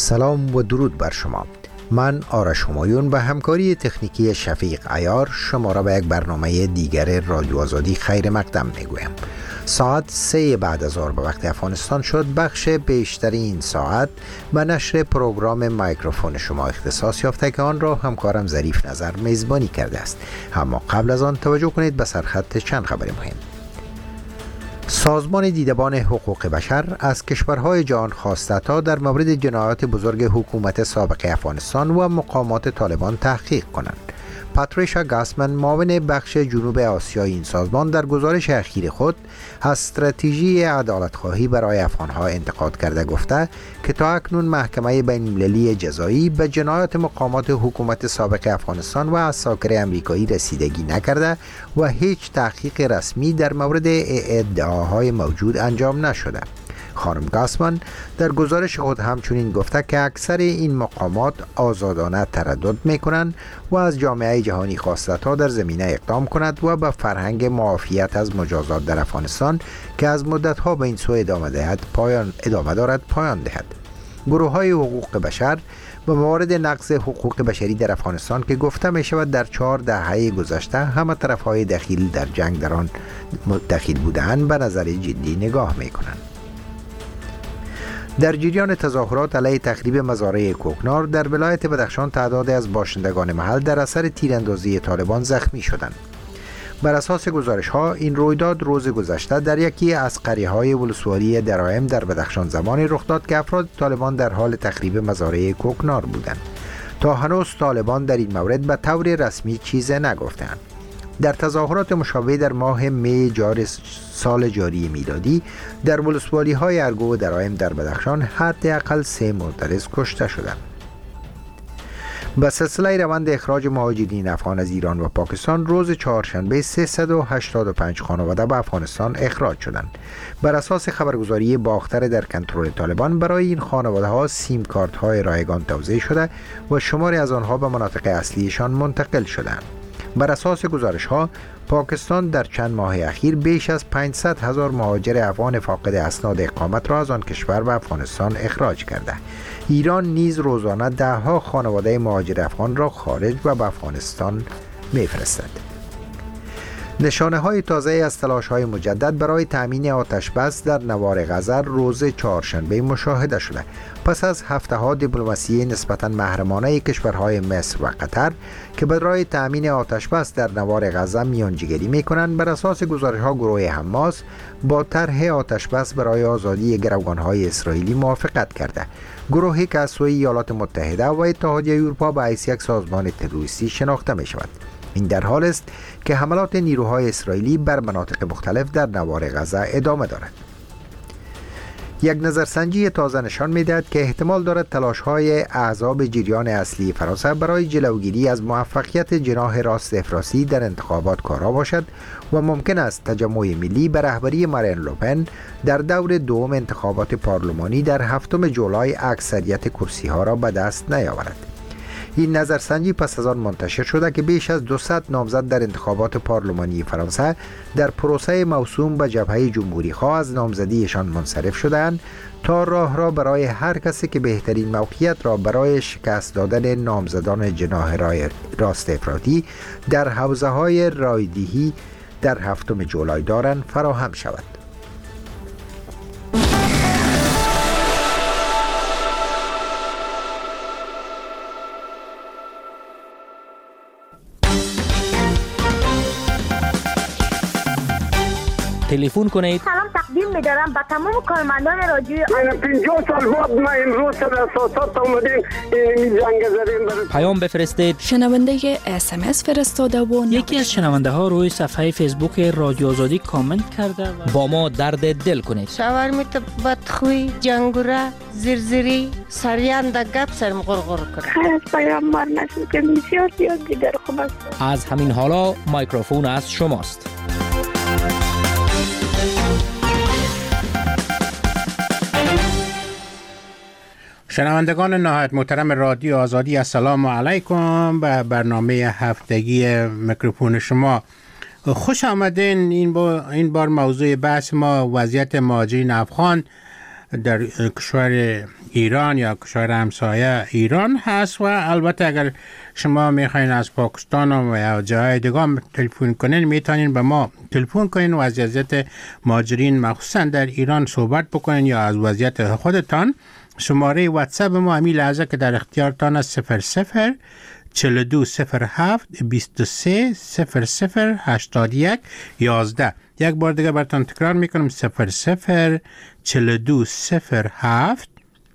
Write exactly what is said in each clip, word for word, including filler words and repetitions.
سلام و درود بر شما. من آرش همایون به همکاری تکنیکی شفیق عیار شما را به یک برنامه دیگر رادیو آزادی خیر مقدم میگویم. ساعت سه بعد از ظهر به وقت افغانستان شد. بخش بیشتری این ساعت به نشر پروگرام میکروفون شما اختصاص یافته که آن را همکارم ظریف نظر میزبانی کرده است. اما قبل از آن توجه کنید به سرخط چند خبر مهم. سازمان دیدبان حقوق بشر از کشورهای جهان خواسته تا در مورد جنایات بزرگ حکومت سابق افغانستان و مقامات طالبان تحقیق کنند. پاتریشا گاسمن، معاون بخش جنوب آسیای این سازمان، در گزارش اخیر خود از استراتژی عدالت‌خواهی برای افغان‌ها انتقاد کرده گفته که تا اکنون محکمه بین‌المللی جزایی به جنایات مقامات حکومت سابق افغانستان و عساکر امریکایی رسیدگی نکرده و هیچ تحقیق رسمی در مورد ادعاهای موجود انجام نشده. خانم گاسمن در گزارش خود همچنین گفته که اکثر این مقامات آزادانه تردد می‌کنند و از جامعه جهانی خواسته تا در زمینه اقدام کند و به فرهنگ معافیت از مجازات در افغانستان که از مدت‌ها به این سو ادامه دهد پایان ادامه دارد پایان دهد. گروه‌های حقوق بشر به موارد نقض حقوق بشری در افغانستان که گفته می شود در چهار دهه گذشته همه طرف‌های دخیل در جنگ در آن دخیل بودند به نظر جدی نگاه می‌کنند. در جریان تظاهرات علیه تخریب مزارع کوکنار در ولایت بدخشان تعدادی از باشندگان محل در اثر تیراندازی طالبان زخمی شدند. بر اساس گزارش ها این رویداد روز گذشته در یکی از قریه‌های ولسوالی دراهم در بدخشان زمانی رخ داد که افراد طالبان در حال تخریب مزارع کوکنار بودند. تا هنوز طالبان در این مورد به طور رسمی چیزی نگفتند. در تظاهرات مشابه در ماه می جاری سال جاری میلادی در ولسوالی های ارگو و دراهم در بدخشان حداقل سه معترض کشته شدند. به سلسله روند اخراج مهاجرین افغان از ایران و پاکستان روز چهارشنبه سیصد و هشتاد و پنج خانواده به افغانستان اخراج شدند. بر اساس خبرگزاری باختر در کنترل طالبان برای این خانواده ها سیم کارت های رایگان توزیع شده و شماری از آنها به مناطق اصلیشان منتقل شدند. بر اساس گزارش ها پاکستان در چند ماه اخیر بیش از پانصد هزار مهاجر افغان فاقد اسناد اقامت را از آن کشور به افغانستان اخراج کرده. ایران نیز روزانه ده ها خانواده مهاجر افغان را خارج و به افغانستان میفرستد. نشانه های تازه از تلاش های مجدد برای تامین آتش بس در نوار غزه روز چهارشنبه مشاهده شده. پس از هفته ها دیپلماسی نسبتاً محرمانه کشورهای مصر و قطر که برای تامین آتش بس در نوار غزه میانجیگری می کنند، بر اساس گزارش ها گروه حماس با طرح آتش بس برای آزادی گروگان های اسرائیلی موافقت کرده. گروهی که از سوی ایالات متحده و اتحادیه اروپا به حیث یک سازمان تروریستی شناخته می شود. این در حال است که حملات نیروهای اسرائیلی بر مناطق مختلف در نوار غزه ادامه دارد. یک نظرسنجی تازه نشان می‌دهد که احتمال دارد تلاش‌های احزاب جریان اصلی فرانسه برای جلوگیری از موفقیت جناح راست افراطی در انتخابات کارا باشد و ممکن است تجمع ملی به رهبری مارین لوپن در دور دوم انتخابات پارلمانی در هفتم جولای اکثریت کرسی‌ها را به دست نیاورد. این نظرسنجی پس از آن منتشر شده که بیش از دویست نامزد در انتخابات پارلمانی فرانسه در پروسه موسوم به جبهه جمهوری خواه از نامزدیشان منصرف شدند تا راه را برای هر کسی که بهترین موقعیت را برای شکست دادن نامزدان جناح راست افراطی در حوزه های رایدهی در هفتم جولای دارند فراهم شود. تلفن کنید. سلام تقدیم می‌دارم به تمام کارمندان رادیوی من پنجاه سال بعد ما امروز در اساسات اومدیم این جنگ زدیم برای پیام بفرستید. شنونده اس ام اس فرستاده و یکی از شنونده ها روی صفحه فیسبوک رادیو آزادی کامنت کرده و با ما درد دل کنید. شاورمیت بدخوی جنگوره زرزری سریان در گپ سرم غرغر کرد. خیلی از پیام مار نشد که بسیار زیاد دیگر خوب است. از همین حالا میکروفون از شماست. شنوندگان نهایت محترم رادیو آزادی، السلام علیکم. به برنامه هفتگی میکروفون شما خوش آمدین. این بار, این بار موضوع بحث ما وضعیت مهاجرین افغان در کشور ایران یا کشور همسایه ایران هست. و البته اگر شما میخواین از پاکستان و یا جای دیگه هم تلفن کنین میتونین به ما تلفن کنین و از وضعیت مهاجرین مخصوصا در ایران صحبت بکنین یا از وضعیت خودتان. شماره واتساپ ما همین لحظه که در اختیارتان است صفر صفر چهل و دو صفر هفت بیست و سه صفر صفر هشتاد و یک یازده. یک بار دیگه براتون تکرار میکنم صفر صفر چهل و دو صفر هفت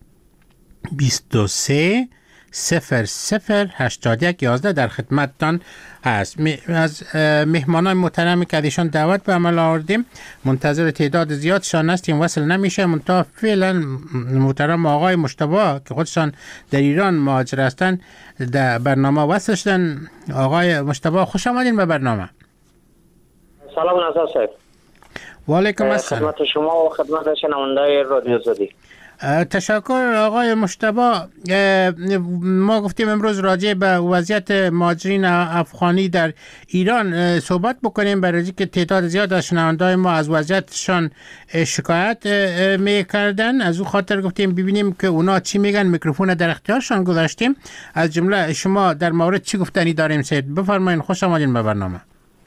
بیست و سه صفر صفر هشتاد و یک یازده در خدمتتان هست. از مهمانان محترمی که ایشان دعوت به عمل آوردیم منتظر تعداد زیادشان هستیم، وصل نمیشه. منتها فعلا محترم آقای مجتبی که خودشان در ایران مهاجر هستند در برنامه وصل شدن. آقای مجتبی خوش آمدین به برنامه. سلام نظر صاحب. و علیکم السلام. خدمت شما و خدمت شنونده‌های رادیو آزادی. تشکر آقای مجتبی. ما گفتیم امروز راجع به وضعیت مهاجرین افغانی در ایران صحبت بکنیم، برای اینکه تعداد زیاد از شنونده‌های ما از وضعیتشان شکایت میکردن. از او خاطر گفتیم ببینیم که اونا چی میگن. میکروفون در اختیارشان گذاشتیم. از جمله شما در مورد چی گفتنی داریم سید؟ بفرمایید. خوش آمدین به برنامه.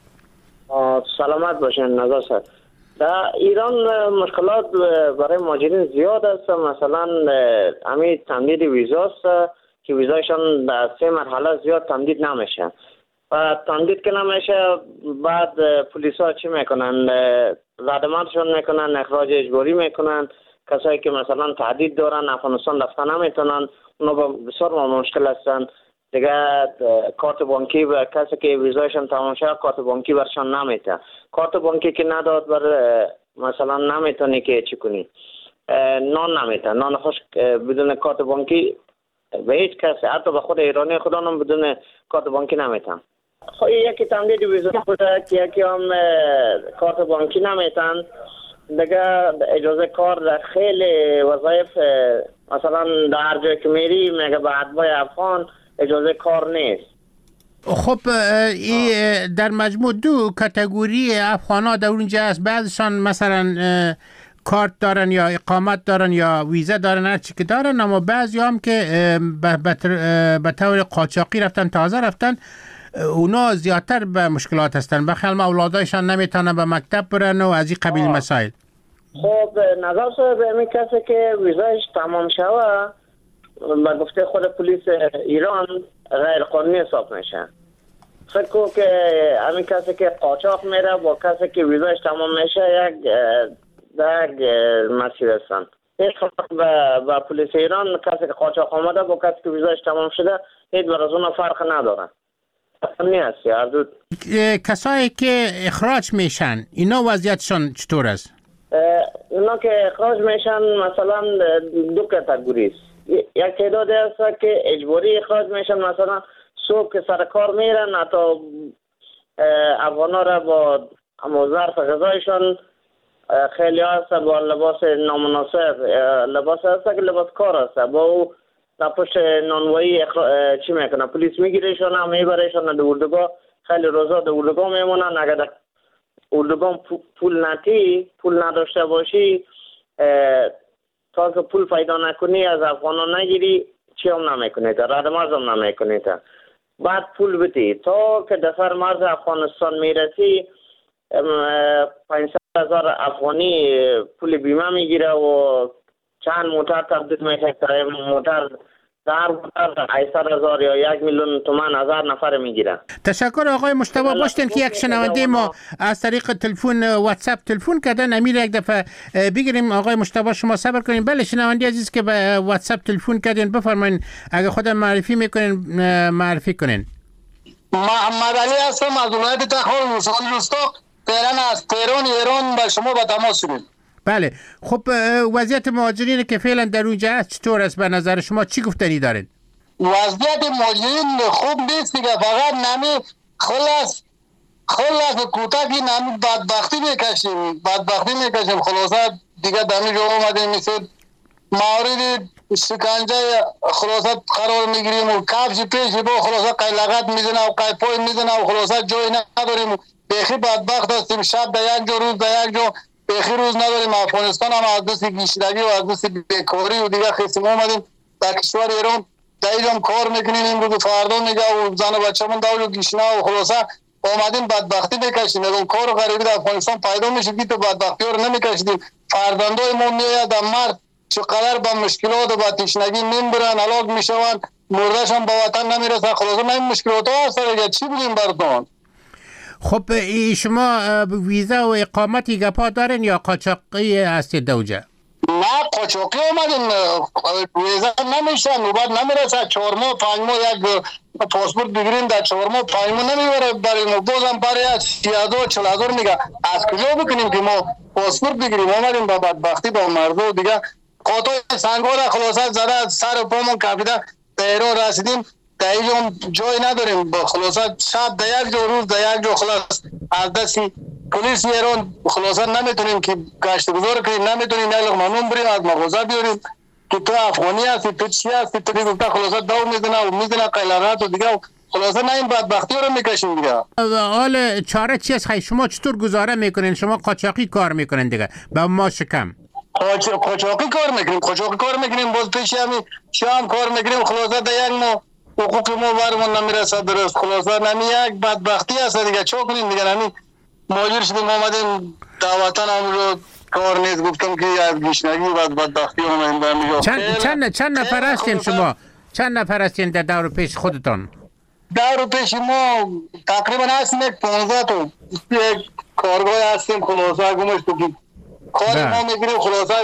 سلامت باشین نظر صاحب. در ایران مشکلات برای مهاجرین زیاد است. مثلا همین تمدید ویزاست که ویزایشان در سه مرحله زیاد تمدید نمیشه و تمدید که نمیشه بعد پلیس ها چی میکنن؟ زدماتشون میکنن، اخراج اجباری میکنن. کسایی که مثلا تعدید دارن افغانستان رفتن نمیتونن، اونا بسیار مشکل هستن دیگه. کارت بانکی و کسی که ویزایشان تمام شد کارت بانکی برشان نمیته. کارت بانکی که نداد بر مثلا نمیتونی که چی کنی؟ نان نمیته. نان خوش بدون کارت بانکی به هیچ کسی، حتی به خود ایرانی خدا هم بدون کارت بانکی نمیتن. خب یکی تمدید ویزا بوده که یکی هم کارت بانکی نمیتن دیگه. اجازه کار در خیلی وظایف مثلا در هر جای که میری میگه به اتباع افغان اجازه کار نیست. خب ای در مجموع دو کاتگوری افغان ها در اونجا هست. بعضشان مثلا کارت دارن یا اقامت دارن یا ویزا دارن، هر چی که دارن، اما بعضی هم که به طور قاچاقی رفتن، تازه رفتن، اونا زیادتر به مشکلات هستن. بخیال اولادایشان نمیتونن به مکتب برن و از این قبیل مسائل. خب نظر صاحب همین کسی که ویزایش تمام شوه به گفته خود پلیس ایران غیر قانونی حساب میشه. فکر کنم که همین کسی که قاچاق میره با کسی که ویزایش تمام میشه یک در یک مسیر هستن. هیچ با پلیس ایران کسی که قاچاق آمده با کسی که ویزایش تمام شده هیچ بر از اون فرق نداره. نیست هر دو. کسایی که اخراج میشن اینا وضعیتشان چطور است؟ اونا که اخراج میشن مثلا دو کاتگوری است. یک تعداد هست که اجباری اخراج میشن، مثلا صبح که سر کار میرن حتی افغانا را با ظرف غذایشان خیلی هست با لباس نامناسب، لباس هست که لباس کار هست با او در پشت نانوایی اخرا... چی میکنن؟ پلیس میگیرشان هم میبرشان در اردوگاه. خیلی روزا در اردوگاه میمونن. اگر در اردوگاه پول نتی پول نداشته باشی تا که پول پیدا نکنی از افغانان نگیری چی هم نمیکنی تا رد مرز هم نمیکنی تا بعد پول بدی تا که دفر مرز افغانستان میرسی پانصد هزار افغانی پول بیمه میگیره و چند موتر تبدیل میشه که موتر در موتر هشتصد هزار یا یک میلیون تومان هزار نفر میگیره. تشکر آقای مجتبی. باشتن که یک شنونده ما از طریق تلفن واتساپ تلفن کردن. امیر یک دفعه بگیریم. آقای مجتبی شما صبر کنین. بله شنونده عزیز که به واتساپ تلفن کردین بفرمایید اگه خودم معرفی میکنین معرفی کنین. محمد علی هستم از ولایت تخار مصالح رستاق تهران از تهران ایران با شما به تماس شدیم. بله خب وضعیت مهاجرین که فعلا در اونجا هست چطور است به نظر شما؟ چی گفتنی دارین؟ وضعیت مهاجرین خوب نیست دیگه. فقط نمی خلاص خلاص کوتاهی نمی بدبختی میکشیم بدبختی میکشیم خلاصه دیگه دمی جو اومدیم مثل مورد شکنجه خلاصه قرار میگیریم و کفش پیش با خلاصه قیلقت میزنه و قیپای میزنه و خلاصه جای نداریم. بیخی بدبخت هستیم. شب در یک جا روز در یک جا بخیر روز نداریم. افغانستان هم از دست گیشتگی و از دست بیکاری و دیگه خیسیم آمدیم در کشور ایران. در اینجا کار میکنیم امروز و فردا میگه و زن و بچه‌مون داول و گیشنا و خلاصه آمدیم بدبختی بکشیم. اگه کار و غریبی در افغانستان پیدا میشه که تو بدبختی رو نمیکشیدیم. فرزندای ما میاد در مرد چقدر با مشکلات و با تشنگی میمیرن، هلاک میشون، مردهشان به وطن نمیرسن. خلاصه ما این مشکلات ها هست دیگه، چی بگیم براتون؟ خب ای شما ویزا و اقامتی گپا دارین یا قاچاقی هستید دوجه؟ نه قاچاقی آمدیم، ویزا نمیشن، نوبت نمیرسه. چهار ماه پنج ماه یک پاسپورت بگیریم در چهار ماه پنج ماه نمیبره برای ما. بازم برای سی هزار چل هزار میگه. از کجا بکنیم که ما پاسپورت بگیریم؟ آمدیم با بدبختی با مرده و دیگه قاطع سنگار خلاصه زده سر و پامون کپیده در ایران رسیدیم. در اینجا جای نداریم، خلاصه شب در یک جا روز در یک جا خلاص از دستی پلیس ایران خلاصه نمیتونیم که گشت گذار کنیم، نمیتونیم یک لقمه نون بریم از مغازه بیاریم که تو افغانی هستی تو چی هستی تو گفته خلاصه دو میزنه و میزنه قیلقات و دیگه خلاصه نه این بدبختی رو میکشیم دیگه. حال چاره چی است؟ شما چطور گزاره میکنین؟ شما قاچاقی کار میکنین دیگه با ما شکم قاچاقی کار میکنیم، قاچاقی کار میکنیم، باز پیش همین شام کار میکنیم. خلاصه در یک ما حقوق ما برمون نمیرسه درست. خلاصه نمی یک بدبختی هست دیگه، چه کنیم دیگه؟ نمی ماجر شدیم آمدیم در وطن هم رو کار نیست. گفتم که از گشنگی و بدبختی آمدیم در میگه. چند چند چند نفر هستین شما؟ چند نفر هستین در دور پیش خودتان؟ دور پیش ما تقریبا هستیم یک پانزده تا یک کارگاه هستیم. خلاصه گمش تو که کار ما میگیریم خلاصه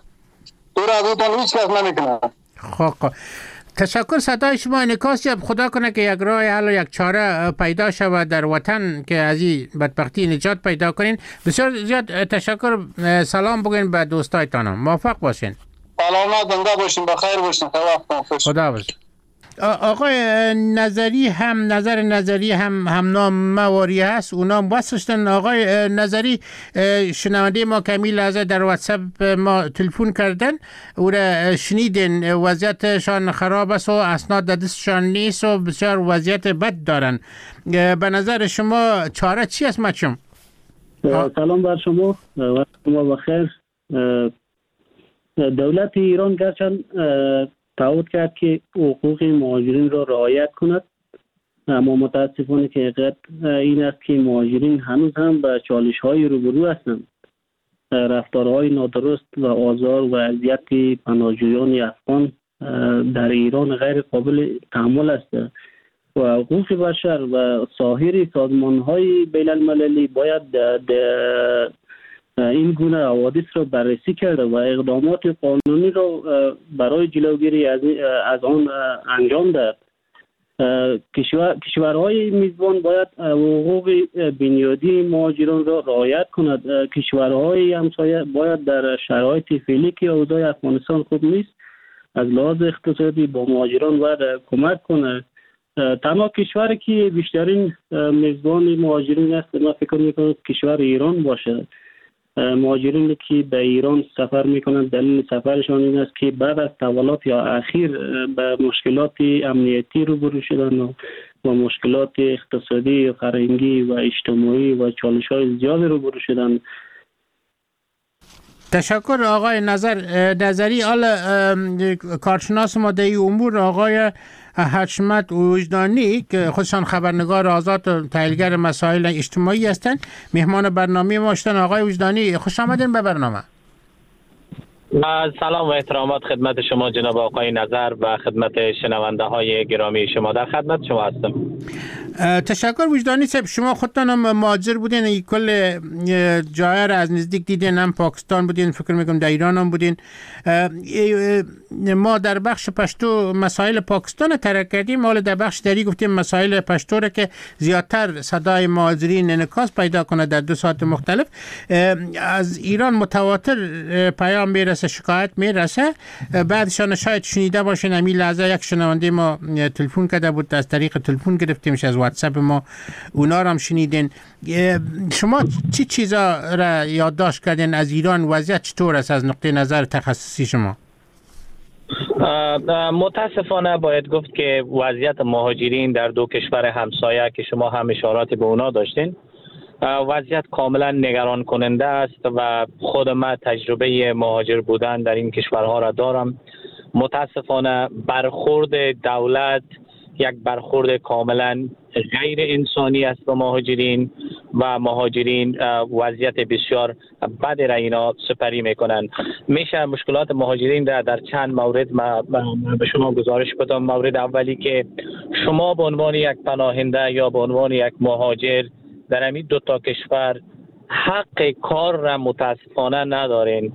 دور از اوتان هیچ کس نمیکنه. خب تشکر. صدای شما انعکاس جب. خدا کنه که یک راه حل و یک چاره پیدا شود در وطن که از این بدبختی نجات پیدا کنین. بسیار زیاد تشکر. سلام بگین به دوستایتان. موفق باشین. سلامت زنده باشین، بخیر باشین. خدا حافظ. آقای نظری هم نظر نظری هم هم نام مواری هست، اونام واسشتن. آقای نظری شنونده ما کمی لحظه در واتساپ ما تلفن کردن، او را شنیدن وضعیتشان خراب است و اسناد دستشان نیست و بسیار وضعیت بد دارن. به نظر شما چاره چی است مچم؟ سلام بر شما، وقت شما بخیر. دولت ایران گرچند تعهد کرد که حقوق مهاجرین را رعایت کند، اما متاسفانه که حقیقت این است که مهاجرین هنوز هم به چالش های روبرو هستند. رفتارهای نادرست و آزار و اذیت پناهجویان افغان در ایران غیر قابل تحمل است و حقوق بشر و سایر سازمان های بین المللی باید این گونه حوادث را بررسی کرده و اقدامات قانونی را برای جلوگیری از, از آن انجام داد. کشور، کشورهای میزبان باید حقوق بنیادی مهاجران را رعایت کند. کشورهای همسایه باید در شرایط فعلی که اوضاع افغانستان خوب نیست از لحاظ اقتصادی با مهاجران باید کمک کند. تنها کشوری که بیشترین میزبان مهاجرین است من فکر میکنم کشور ایران باشه. مهاجرینی که به ایران سفر میکنند دلیل سفرشان این است که بعد از تحولات یا اخیر به مشکلات امنیتی روبرو شدن و با مشکلات اقتصادی و فرهنگی و اجتماعی و چالش‌های زیاد روبرو شدن. تشکر آقای نظر نظری. حالا کارشناس ما در این امور آقای حشمت وجدانی که خودشان خبرنگار آزاد و تحلیلگر مسائل اجتماعی هستند مهمان برنامه ما هستند. آقای وجدانی خوش آمدین به برنامه. سلام و احترامات خدمت شما جناب آقای نظر و خدمت شنونده های گرامی شما. در خدمت شما هستم. تشکر وجدانی صاحب. شما خودتان هم مهاجر بودین، کل جای را از نزدیک دیدین، هم پاکستان بودین، فکر میکنم در ایران هم بودین. ما در بخش پشتو مسائل پاکستان ترک کردیم، حالا در بخش دری گفتیم مسائل پشتو را که زیادتر صدای مهاجرین انعکاس پیدا کنه در دو ساعت مختلف. از ایران متواتر پیام میرسه، شکایت میرسه. بعدشان شاید شنیده باشین همین لحظه یک شنونده ما تلفن کرده بود، از طریق تلفن گرفتیمش، از واتساپ ما اونا رو هم شنیدین. شما چی چیزا را یادداشت کردین از ایران؟ وضعیت چطور است از نقطه نظر تخصصی شما؟ متاسفانه باید گفت که وضعیت مهاجرین در دو کشور همسایه که شما هم اشاراتی به اونا داشتین وضعیت کاملا نگران کننده است و خود من تجربه مهاجر بودن در این کشورها را دارم. متاسفانه برخورد دولت یک برخورد کاملا غیر انسانی است به مهاجرین و مهاجرین وضعیت بسیار بد را اینا سپری میکنن. میشه مشکلات مهاجرین را در چند مورد ما به شما گزارش بدم. مورد اولی که شما به عنوان یک پناهنده یا به عنوان یک مهاجر در همین دو تا کشور حق کار را متاسفانه ندارین.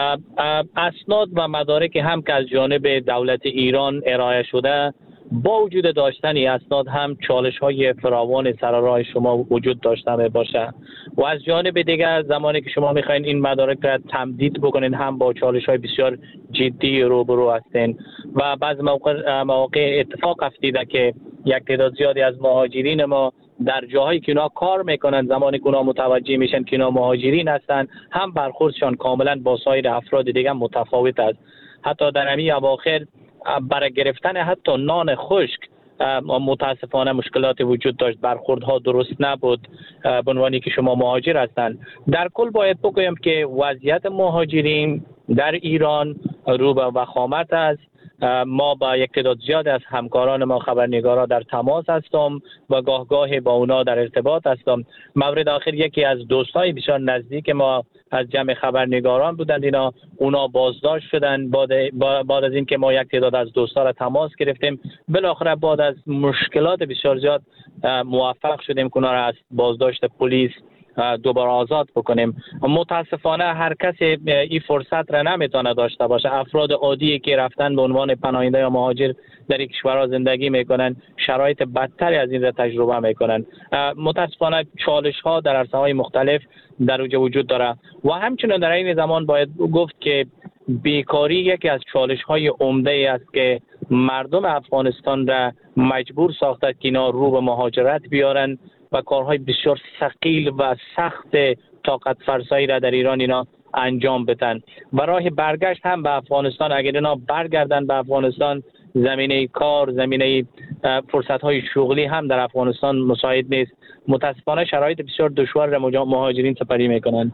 اسناد و مدارک هم که از جانب دولت ایران ارائه شده، با وجود داشتن اسناد هم چالش های فراوان سر راه شما وجود داشته می باشه و از جانب دیگر زمانی که شما میخواین این مدارک را تمدید بکنین هم با چالش های بسیار جدی روبرو هستین و بعض موقع, موقع اتفاق افتیده که یک تعداد زیادی از مهاجرین ما در جاهایی که اونا کار میکنن، زمانی که اونا متوجه میشن که اونا مهاجرین هستن، هم برخوردشان کاملا با سایر افراد دیگه متفاوت است. حتی در همین اواخر برای گرفتن حتی نان خشک متاسفانه مشکلات وجود داشت، برخوردها درست نبود به عنوانی که شما مهاجر هستند. در کل باید بگویم که وضعیت مهاجرین در ایران رو به وخامت است. ما با یک تعداد زیاد از همکاران ما خبرنگارا در تماس هستم و گاه گاه با اونا در ارتباط هستم. مورد آخر یکی از دوستای بسیار نزدیک ما از جمع خبرنگاران بودند، اینا اونا بازداشت شدن. بعد بعد از اینکه ما یک تعداد از دوستا را تماس گرفتیم، بالاخره بعد از مشکلات بسیار زیاد موفق شدیم که اونا را از بازداشت پلیس دوباره آزاد بکنیم. متاسفانه هر کسی این فرصت را نمیتونه داشته باشه. افراد عادی که رفتن به عنوان پناهنده یا مهاجر در این کشورها زندگی میکنن، شرایط بدتری از این را تجربه میکنن. متاسفانه چالش ها در عرصه های مختلف در اوجه وجود داره و همچنین در این زمان باید گفت که بیکاری یکی از چالش های عمده است که مردم افغانستان را مجبور ساخته که اینا رو به مهاجرت بیارن و کارهای بسیار ثقیل و سخت طاقت فرسایی را در ایران اینا انجام بدن و راه برگشت هم به افغانستان، اگر اینا برگردن به افغانستان، زمینه کار، زمینه فرصت‌های شغلی هم در افغانستان مساعد نیست. متاسفانه شرایط بسیار دشوار را مهاجرین سپری میکنن.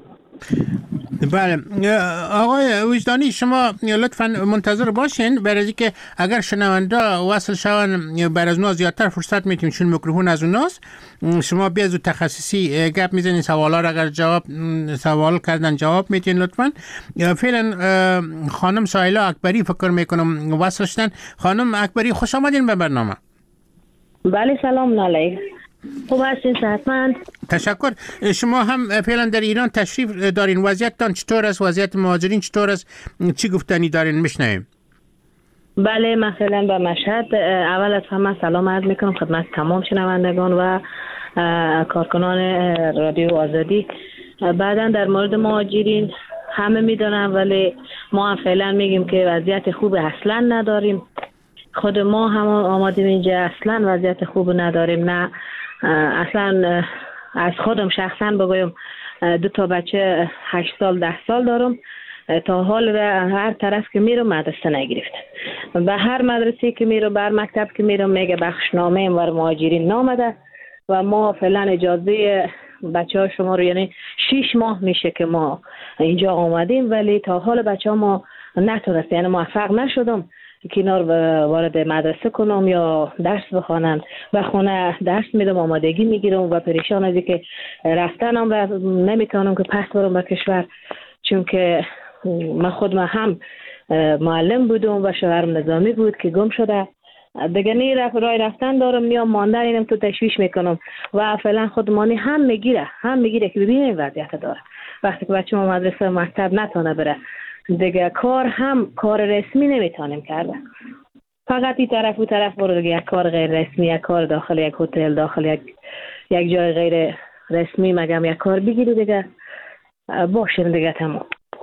بله آقای وجدانی، شما لطفا منتظر باشین برای اینکه اگر شنونده وصل شون برای از اونا زیادتر فرصت میتیم، چون میکروفون از اوناست. شما بیازو تخصصی گپ میزنین، سوالا را اگر جواب سوال کردن جواب میتین لطفا. فعلا خانم سایلا اکبری فکر میکنم وصل شدن. خانم اکبری خوش آمدین به برنامه. بله سلام علیکم. خوب هستین؟ صحتمند؟ تشکر. شما هم فعلا در ایران تشریف دارین، وضعیتتان چطور است؟ وضعیت مهاجرین چطور است؟ چی گفتنی دارین میشنویم؟ بله من فعلا به مشهد. اول از همه سلام عرض میکنم خدمت تمام شنوندگان و کارکنان رادیو آزادی. بعدا در مورد مهاجرین همه میدونن، ولی ما هم فعلا میگیم که وضعیت خوب اصلا نداریم. خود ما هم آمادیم اینجا اصلا وضعیت خوب نداریم. نه اصلا از خودم شخصا بگویم دو تا بچه هشت سال ده سال دارم، تا حال هر طرف که میرم مدرسه نگرفتم. به هر مدرسه که میرم، به هر مکتب که میرم میگه بخشنامه اینور مهاجرین نامده و ما فعلا اجازه بچه ها شما رو، یعنی شیش ماه میشه که ما اینجا آمدیم ولی تا حال بچه ها ما نتونست، یعنی موفق نشدم که اینا رو وارد مدرسه کنم یا درس بخوانند. به خونه درس میدم، آمادگی میگیرم و پریشان از که رفتنم را نمیتونم که پس برم به کشور، چون که من خود من هم معلم بودم و شوهرم نظامی بود که گم شده. دیگه نی رفت رای رفتن دارم، میام ماندن اینم تو تشویش میکنم و فعلا خودمانی هم میگیره هم میگیره که ببینیم وضعیت داره. وقتی که بچه ما مدرسه مکتب نتونه بره دیگه کار هم کار رسمی نمیتونیم کرده، فقط این طرف و طرف برو دیگه یک کار غیر رسمی، یک کار داخل یک هتل، داخل یک یک جای غیر رسمی مگم یک کار بگیری دیگه باشین دیگه تمام.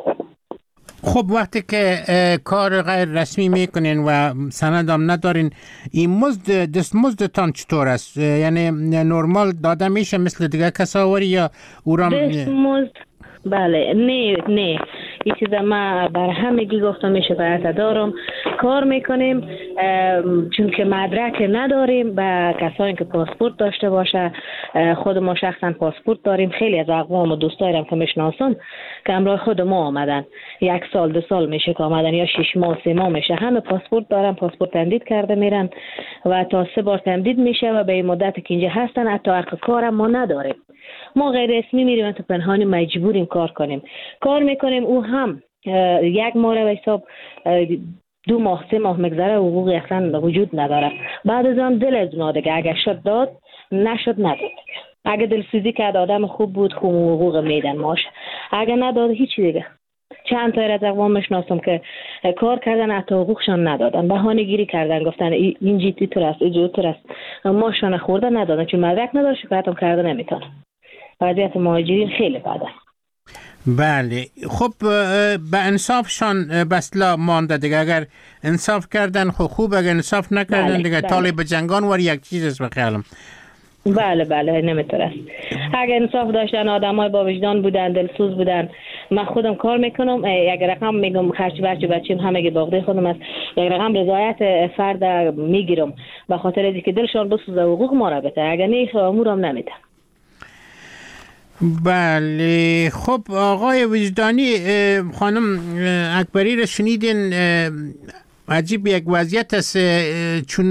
خب وقتی که کار غیر رسمی میکنین و سند هم ندارین، این مزد دستمزدتان چطور است؟ یعنی نرمال داده میشه مثل دیگه کساوری یا اورام؟ دستمزد بله نه نه این چیز ما بر همگی گفتم شکایت دارم. کار میکنیم چون که مدرک نداریم به کسانی که پاسپورت داشته باشه. خود ما شخصا پاسپورت داریم. خیلی از اقوام و دوستایرم که میشناسم که همراه خود ما آمدن، یک سال دو سال میشه که آمدن یا شش ماه سه ماه میشه، همه پاسپورت دارن، پاسپورت تمدید کرده میرن و تا سه بار تمدید میشه و به این مدت که اینجا هستن حتی حق کارم ما نداریم. ما غیر اسمی میریم تو پنهانی مجبوریم کار کنیم. کار میکنیم او هم یک ماه به حساب دو ماه سه ماه مگذره حقوقی اصلا وجود نداره. بعد از آن دل از اونا دیگه اگه شد داد نشد نداد. اگه دلسوزی کرد آدم خوب بود خوب حقوق میدن ماش، اگه نداد هیچی دیگه. چند تا از اقوام میشناسم که کار کردن حتی حقوقشان ندادن، بهانه گیری کردن، گفتن این جیتی تو است اینجا تو است، ماشان خورده ندادن چون مدرک نداره، شکایت هم کرده نمیتونه. وضعیت مهاجرین خیلی بده. بله خب به انصافشان بسلا مانده دیگه. اگر انصاف کردن خب خوب، اگر انصاف نکردن بله، دیگه بله. طالب جنگان ور یک چیز است بخیالم. بله بله نمیتونه. اگر انصاف داشتن آدمای با وجدان بودن، دلسوز بودن. من خودم کار میکنم، یک رقم میگم خرچ بچه بچیم همه باغده خودم است، یک رقم رضایت فرد میگیرم به خاطر اینکه دلشان بسوزه حقوق ما را بده، اگر نه امورم نمیده. بله خب آقای وجدانی، خانم اکبری را شنیدین. عجیب یک وضعیت است چون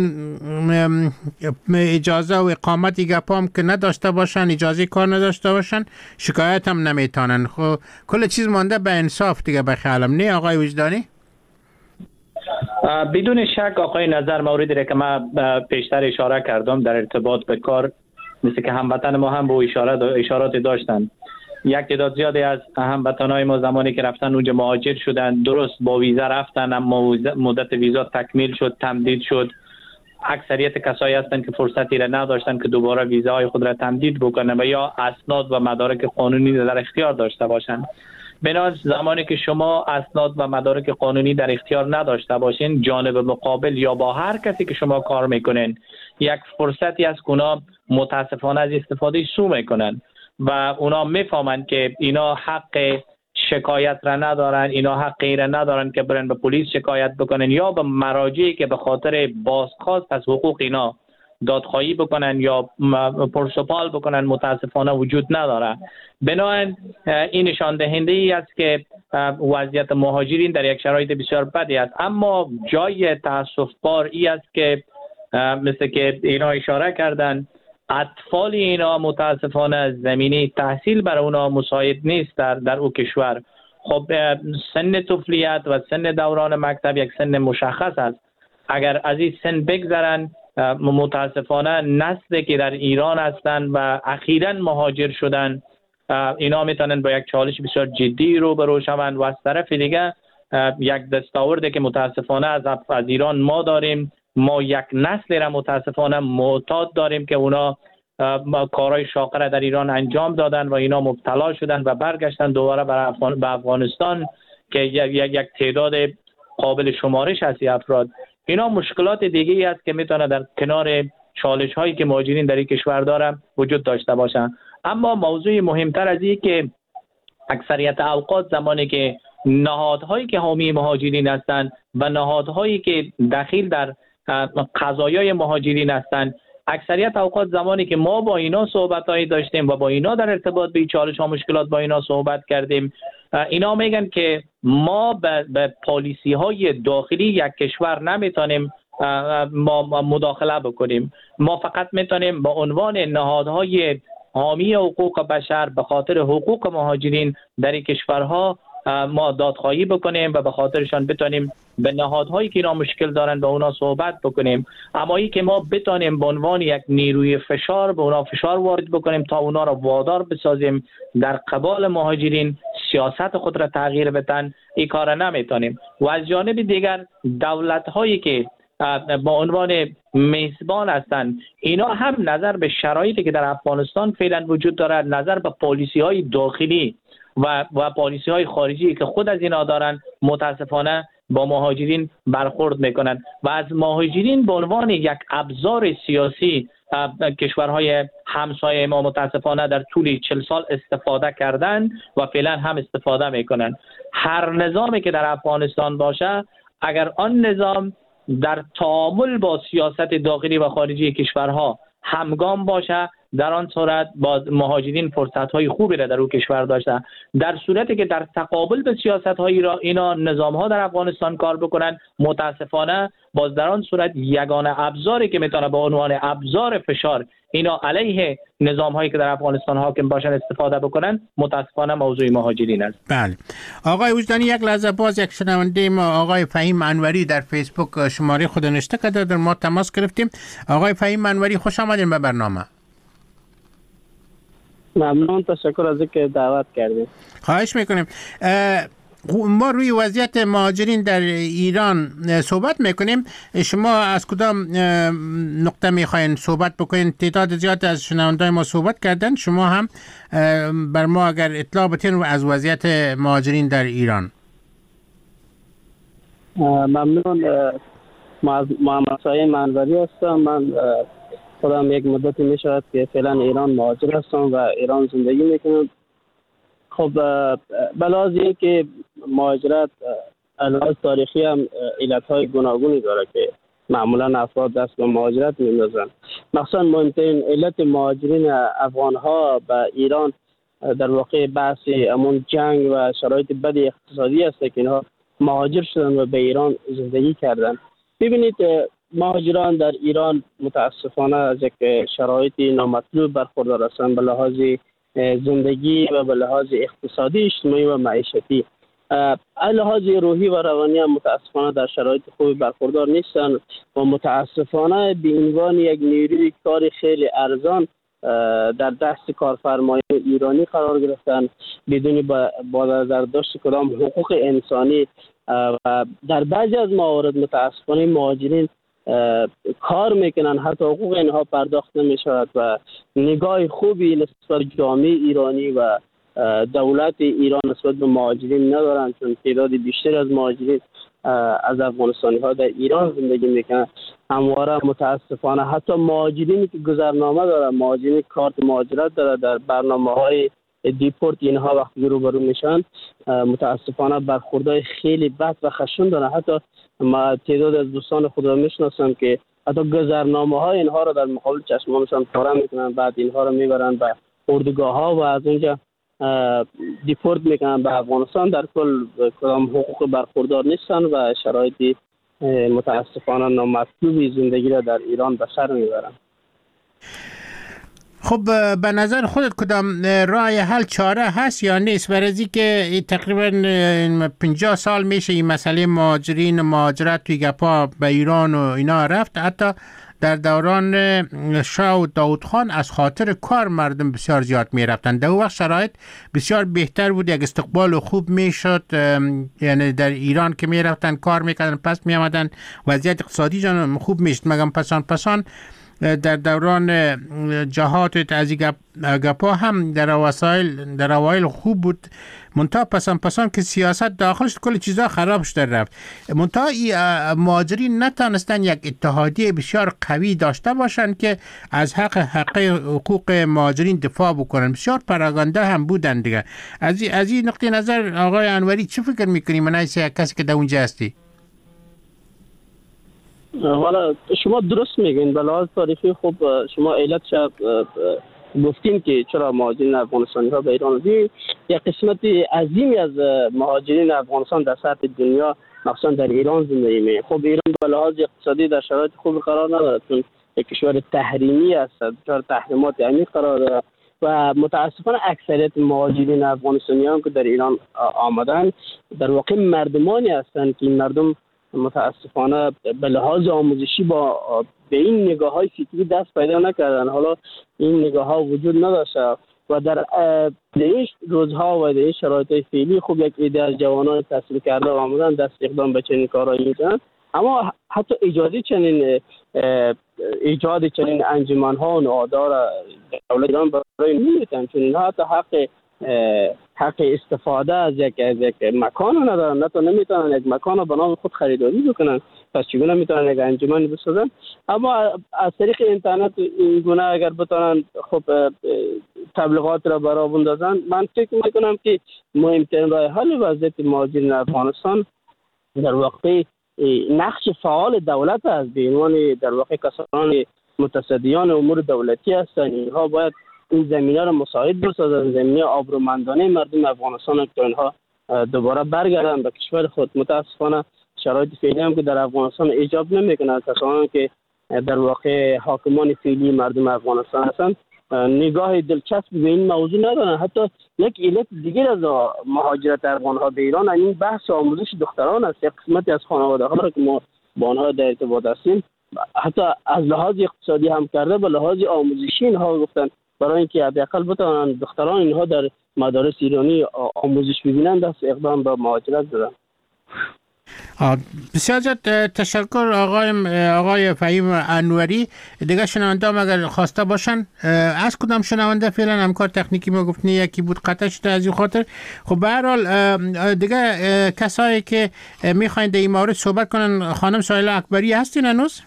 اجازه و اقامتی گپام که نداشته باشن، اجازه کار نداشته باشن، شکایت هم نمیتونن. خب کل چیز مانده به انصاف دیگه بخیالم، نه آقای وجدانی؟ بدون شک آقای نظر موردی را که من پیشتر اشاره کردم در ارتباط به کار، مثل که هموطن ما هم با اشاره اشارات داشتن. یک تعداد زیادی از هموطنای ما زمانی که رفتن اونجا مهاجر شدن، درست با ویزا رفتن اما مدت ویزا تکمیل شد، تمدید شد. اکثریت کسایی هستن که فرصتی را نداشتن که دوباره ویزاهای خود را تمدید بکنن و یا اسناد و مدارک قانونی در اختیار داشته باشن. بنابراین زمانی که شما اسناد و مدارک قانونی در اختیار نداشته باشین، جانب مقابل یا با هر کسی که شما کار میکنین یک فرصتی از اونا متاسفانه از استفاده سو میکنن و اونا میفهمن که اینا حق شکایت را ندارن، اینا حقی را ندارن که برن به پلیس شکایت بکنن یا به مراجعی که به خاطر بازخواست از حقوق اینا دادخواهی بکنن یا پرسپال بکنن متاسفانه وجود نداره. بنابراین این نشان دهنده ای است که وضعیت مهاجرین در یک شرایط بسیار بدی است. اما جای تاسف بار ای است که مثل که اینا اشاره کردن، اطفال اینا متاسفانه زمینه تحصیل برای اونا مساعد نیست در در او کشور. خب سن طفولیت و سن دوران مکتب یک سن مشخص است. اگر از این سن بگذرن متاسفانه نسلی که در ایران هستند و اخیراً مهاجر شدن، اینا میتونن با یک چالش بسیار جدی روبرو شوند و از طرف دیگه یک دستاورده که متاسفانه از از ایران ما داریم، ما یک نسل را متاسفانه معتاد داریم که اونا کارهای شاقه را در ایران انجام دادن و اینا مبتلا شدن و برگشتن دوباره به افغانستان که یک یک تعداد قابل شمارش هستی افراد. اینا مشکلات دیگه ای است که میتونه در کنار چالش هایی که مهاجرین در این کشور دارن وجود داشته باشن. اما موضوع مهمتر از این که اکثریت اوقات زمانی که نهادهایی که حامی مهاجرین هستند و نهادهایی که دخیل در قضایای مهاجرین هستند، اکثریت اوقات زمانی که ما با اینا صحبتایی داشتیم و با اینا در ارتباط به چالش ها مشکلات با اینا صحبت کردیم، اینا میگن که ما به, به پالیسی های داخلی یک کشور نمیتونیم ما مداخله بکنیم. ما فقط میتونیم با عنوان نهادهای حامی حقوق بشر به خاطر حقوق مهاجرین در این کشورها ما دادخواهی بکنیم و به خاطرشان بتونیم به نهادهایی که اینا مشکل دارن با اونا صحبت بکنیم. اما ای که ما بتونیم به عنوان یک نیروی فشار به اونا فشار وارد بکنیم تا اونا را وادار بسازیم در قبال مهاجرین سیاست خود را تغییر بدن، این کار نمیتونیم. و از جانب دیگر دولت هایی که با عنوان میزبان هستند، اینا هم نظر به شرایطی که در افغانستان فعلا وجود دارد، نظر به پالیسی های داخلی و و پالیسی های خارجی که خود از اینا دارن، متاسفانه با مهاجرین برخورد میکنند و از مهاجرین به عنوان یک ابزار سیاسی کشورهای همسایه ما متاسفانه در طول چهل سال استفاده کردند و فعلا هم استفاده میکنند. هر نظامی که در افغانستان باشه، اگر آن نظام در تعامل با سیاست داخلی و خارجی کشورها همگام باشه، در آن صورت با مهاجرین فرصت‌های خوبی را در اون کشور داشته. در صورتی که در تقابل به سیاست‌های را اینا نظام‌ها در افغانستان کار بکنن، متاسفانه باز در آن صورت یگانه ابزاری که میتونه به عنوان ابزار فشار اینا علیه نظام‌هایی که در افغانستان حاکم باشن استفاده بکنن، متاسفانه موضوع مهاجرین است. بله. آقای وجدانی، یک لحظه باز یک شنونده ما آقای فهیم انوری در فیسبوک شماره خود نوشته کرده، در ما تماس گرفتیم. آقای فهیم انوری، خوش آمدین به برنامه. ممنون، تشکر از اینکه دعوت کردیم. خواهش میکنیم. ما روی وضعیت مهاجرین در ایران صحبت میکنیم. شما از کدام نقطه میخواین صحبت بکنین؟ تعداد زیاد از شنوندگان ما صحبت کردن، شما هم بر ما اگر اطلاع بدین از وضعیت مهاجرین در ایران. ممنون. محمد سعید انوری هستم. من خودم یک مدتی میشود که فعلا ایران مهاجر هستم و ایران زندگی میکنم. خب بلحاظ این که مهاجرت لحاظ تاریخی هم علتهای گوناگونی داره که معمولا افراد دست به مهاجرت میندازن. مخصوصا مهمترین علت مهاجرین افغان ها به ایران در واقع بحث امون جنگ و شرایط بد اقتصادی است که اینها مهاجر شدن و به ایران زندگی کردن. ببینید مهاجران در ایران متاسفانه از یک شرایط نامطلوب برخوردار هستند به لحاظ زندگی و به لحاظ اقتصادی، اجتماعی و معیشتی. لحاظ روحی و روانی هم متاسفانه در شرایط خوبی برخوردار نیستند و متاسفانه به عنوان یک نیروی کار خیلی ارزان در دست کارفرمایان ایرانی قرار گرفتن بدون با نظر داشت کدام حقوق انسانی. و در بعضی از موارد متاسفانه مهاجرین کار میکنن، حتی حقوق اینها پرداخت نمیشود و نگاه خوبی نسبت جامعه ایرانی و دولت ایران نسبت به مهاجرین ندارن، چون تعداد بیشتر از مهاجرین از افغانستانی ها در ایران زندگی میکنن. همواره متاسفانه حتی مهاجرینی که گذرنامه دارن، مهاجرین کارت مهاجرت داره، در برنامه های دیپورت اینها وقتی روبرو میشن متاسفانه برخوردهای خیلی بد و خشن دارن. حتی ما تعداد از دوستان خود را میشناسم که حتی گذرنامه های اینها را در مقابل چشمانشان پاره میکنن، بعد اینها را میبرن به اردوگاه ها و از اونجا دیپورت میکنن به افغانستان. در کل کدام حقوق برخوردار نیستن و شرایط متاسفانه نامطلوبی زندگی را در ایران به سر میبرن. خب به نظر خودت کدام راه حل چاره هست یا نیست؟ برای از اینکه تقریبا پنجاه سال میشه این مسئله مهاجرین و مهاجرت توی گپا به ایران و اینا رفت. حتی در دوران شاه و داود خان از خاطر کار مردم بسیار زیاد میرفتن. در اون وقت شرایط بسیار بهتر بود، یک استقبال خوب میشد، یعنی در ایران که میرفتن کار میکردن پس میامدن وضعیت اقتصادی جان خوب میشد. مگم پسان پسان در دوران جهات از گپا هم در وسایل در اوایل خوب بود، منتها پسان پسان که سیاست داخلش کل چیزا خراب شده رفت. منتها مهاجرین نتانستن یک اتحادیه بسیار قوی داشته باشن که از حق حق حقوق مهاجرین دفاع بکنن. بسیار پراگنده هم بودن دیگه. از از این نقطه نظر آقای انوری چه فکر میکنی من از کسی که در اونجا هستی؟ والا شما درست میگین. به لحاظ تاریخی خوب شما علتش گفتین که چرا مهاجرین افغانستانی ها به ایران بی یک قسمت عظیمی از مهاجرین افغانستان در سطح دنیا مخصوصا در ایران زندگی می. خب ایران به لحاظ اقتصادی در شرایط خوب قرار نداره، چون یک کشور تحریمی است، در تحریمات عمیق قرار داره و متاسفانه اکثریت مهاجرین افغانستانیان که در ایران آمدن در واقع مردمانی هستند که این مردم متاسفانه به لحاظ آموزشی با به این نگاه های فکری دست پیدا نکردن. حالا این نگاه ها وجود نداشته و در این روزها و در این شرایط فعلی خوب یک عده از جوانان تحصیل کرده و آمدن دست اقدام به چنین کارهایی میکنن، اما حتی ایجاد چنین ایجاد چنین انجمن ها و نهادها را دولت ایران برای نمیتن، چون اینها حتی حق حق استفاده از یک از یک مکان ندارن، نه تو نمیتونن یک مکان به نام خود خریداری بکنن، پس چگونه میتونن یک انجمن بسازن؟ اما از طریق اینترنت این گونه اگر بتونن خب تبلیغات را برای بندازن، من فکر میکنم که مهمترین راه حل وضعیت مهاجرین افغانستان در واقع نقش فعال دولت است. به عنوان در واقع کسان متصدیان امور دولتی هستند، اینها باید این زمینه را مساعد بسازند، زمینه آبرومندانه مردم افغانستان که اینها دوباره برگردند به کشور خود. متاسفانه شرایط فعلی هم که در افغانستان ایجاب نمیکنه، کسانی که در واقع حاکمان فعلی مردم افغانستان هستند نگاه دلچسب به این موضوع ندارن. حتی یک علت دیگر از مهاجرت افغانها به ایران این بحث آموزش دختران است. یک قسمتی از خانواده ها را که ما با آنها در ارتباط هستیم حتی از لحاظ اقتصادی هم کرده به لحاظ آموزشی اینها گفتن برای اینکه حداقل بتوانن دختران اینها در مدارس ایرانی آموزش ببینند دست اقدام به مهاجرت دادن. بسیار زیاد تشکر آقای آقای فهیم انوری. دیگه شنونده هم اگر خواسته باشن، از کدام شنونده فعلا همکار تکنیکی ما گفتنی یکی بود قطع شده از این خاطر. خب به هر حال دیگه کسایی که میخواین در این مورد صحبت کنن، خانم سایله اکبری هستین هنوز؟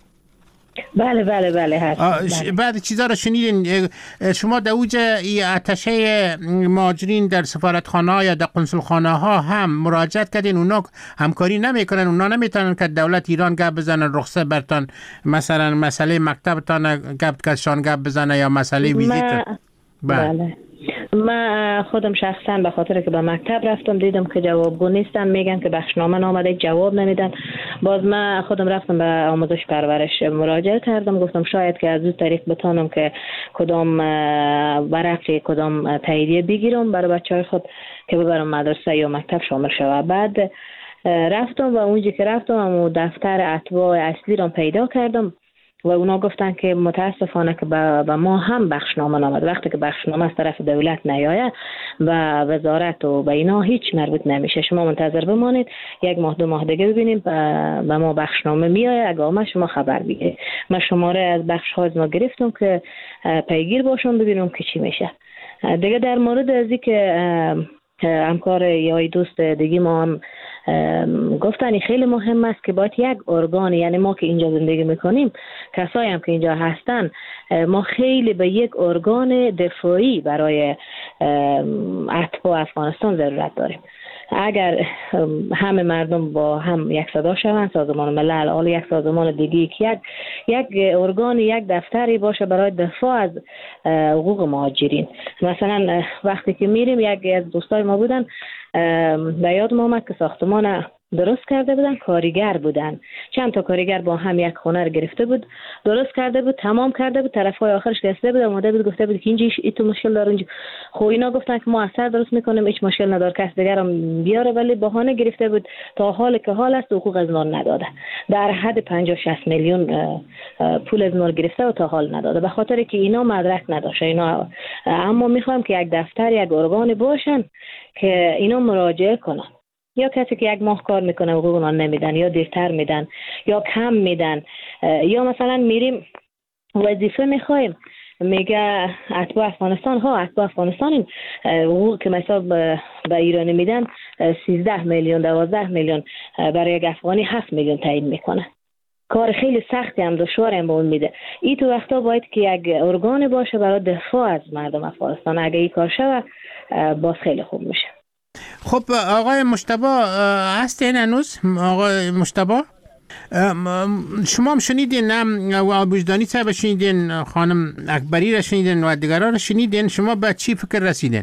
بله بله بله هست. بله. بعد چیزا رو شنیدین شما در اوج اتشه مهاجرین در سفارتخانه ها یا در قنصلخانه ها هم مراجعت کردین، اونا همکاری نمیکنن، اونا نمیتونن که دولت ایران گپ بزنن رخصت برتان، مثلا مسئله مکتبتان گپ کشان گپ بزنه یا مسئله ویزیت؟ بله. من خودم شخصا به خاطر که به مکتب رفتم دیدم که جوابگو نیستن، میگن که بخشنامه نامده جواب نمیدن. باز من خودم رفتم به آموزش پرورش مراجعه کردم، گفتم شاید که از اون طریق بتونم که کدام ورقی کدام تاییدیه بگیرم برای بچه‌های خود که ببرم مدرسه یا مکتب شامل شود. بعد رفتم و اونجا که رفتم و دفتر اتباع اصلی رو پیدا کردم و اونا گفتن که متاسفانه که به ما هم بخشنامه نامد. وقتی که بخشنامه از طرف دولت نیایه و وزارت و به اینا هیچ مربوط نمیشه، شما منتظر بمانید یک ماه دو ماه دیگه ببینیم به ما بخشنامه میایه، اگه آمد شما خبر بگیرید. من شماره از بخش ها از ما گرفتم که پیگیر باشم ببینم که چی میشه دیگه. در مورد از که همکار یا دوست دیگه ما هم گفتن خیلی مهم است که باید یک ارگان، یعنی ما که اینجا زندگی میکنیم، کسایی هم که اینجا هستن، ما خیلی به یک ارگان دفاعی برای اتباع افغانستان ضرورت داریم. اگر همه مردم با هم یک صدا شوند، سازمان ملل حال یک سازمان دیگه که یک یک ارگان یک دفتری باشه برای دفاع از حقوق مهاجرین. مثلا وقتی که میریم، یک از دوستای ما بودن به یاد ما آمد که ساختمان درست کرده بودن، کارگر بودن، چند تا کارگر با هم یک خونه رو گرفته بود، درست کرده بود، تمام کرده بود، طرفای آخرش رسیده بود، اومده بود گفته بود که اینجا ای تو مشکل داره اینجا. خب اینا گفتن که ما اثر درست میکنیم، هیچ مشکل نداره، کس دیگر هم بیاره، ولی بهانه گرفته بود تا حال که حال است حقوق از ما نداده. در حد پنجاه شصت میلیون پول از ما گرفته و تا حال نداده، به خاطر که اینا مدرک نداشته اینا. اما میخوایم که یک دفتر یک ارگان باشن که اینا مراجعه کنن. یا کسی که یک ماه کار میکنه حقوق اونها نمیدن یا دیرتر میدن یا کم میدن، یا مثلا میریم وظیفه میخوایم میگه اتباع افغانستان ها اتباع افغانستان حقوق که مثلا به ایرانی میدن سیزده میلیون دوازده میلیون، برای یک افغانی هفت میلیون تعیین میکنه. کار خیلی سختی هم دشوار هم به اون میده. این تو وقتا باید که یک ارگان باشه برای دفاع از مردم افغانستان. اگه این کار شود باز خیلی خوب میشه. خب آقای مجتبی هستین هنوز؟ آقای مجتبی شما هم شنیدین، و وجدانی صاحب شنیدین، خانم اکبری را شنیدین و دیگران را شنیدین، شما به چی فکر رسیدین؟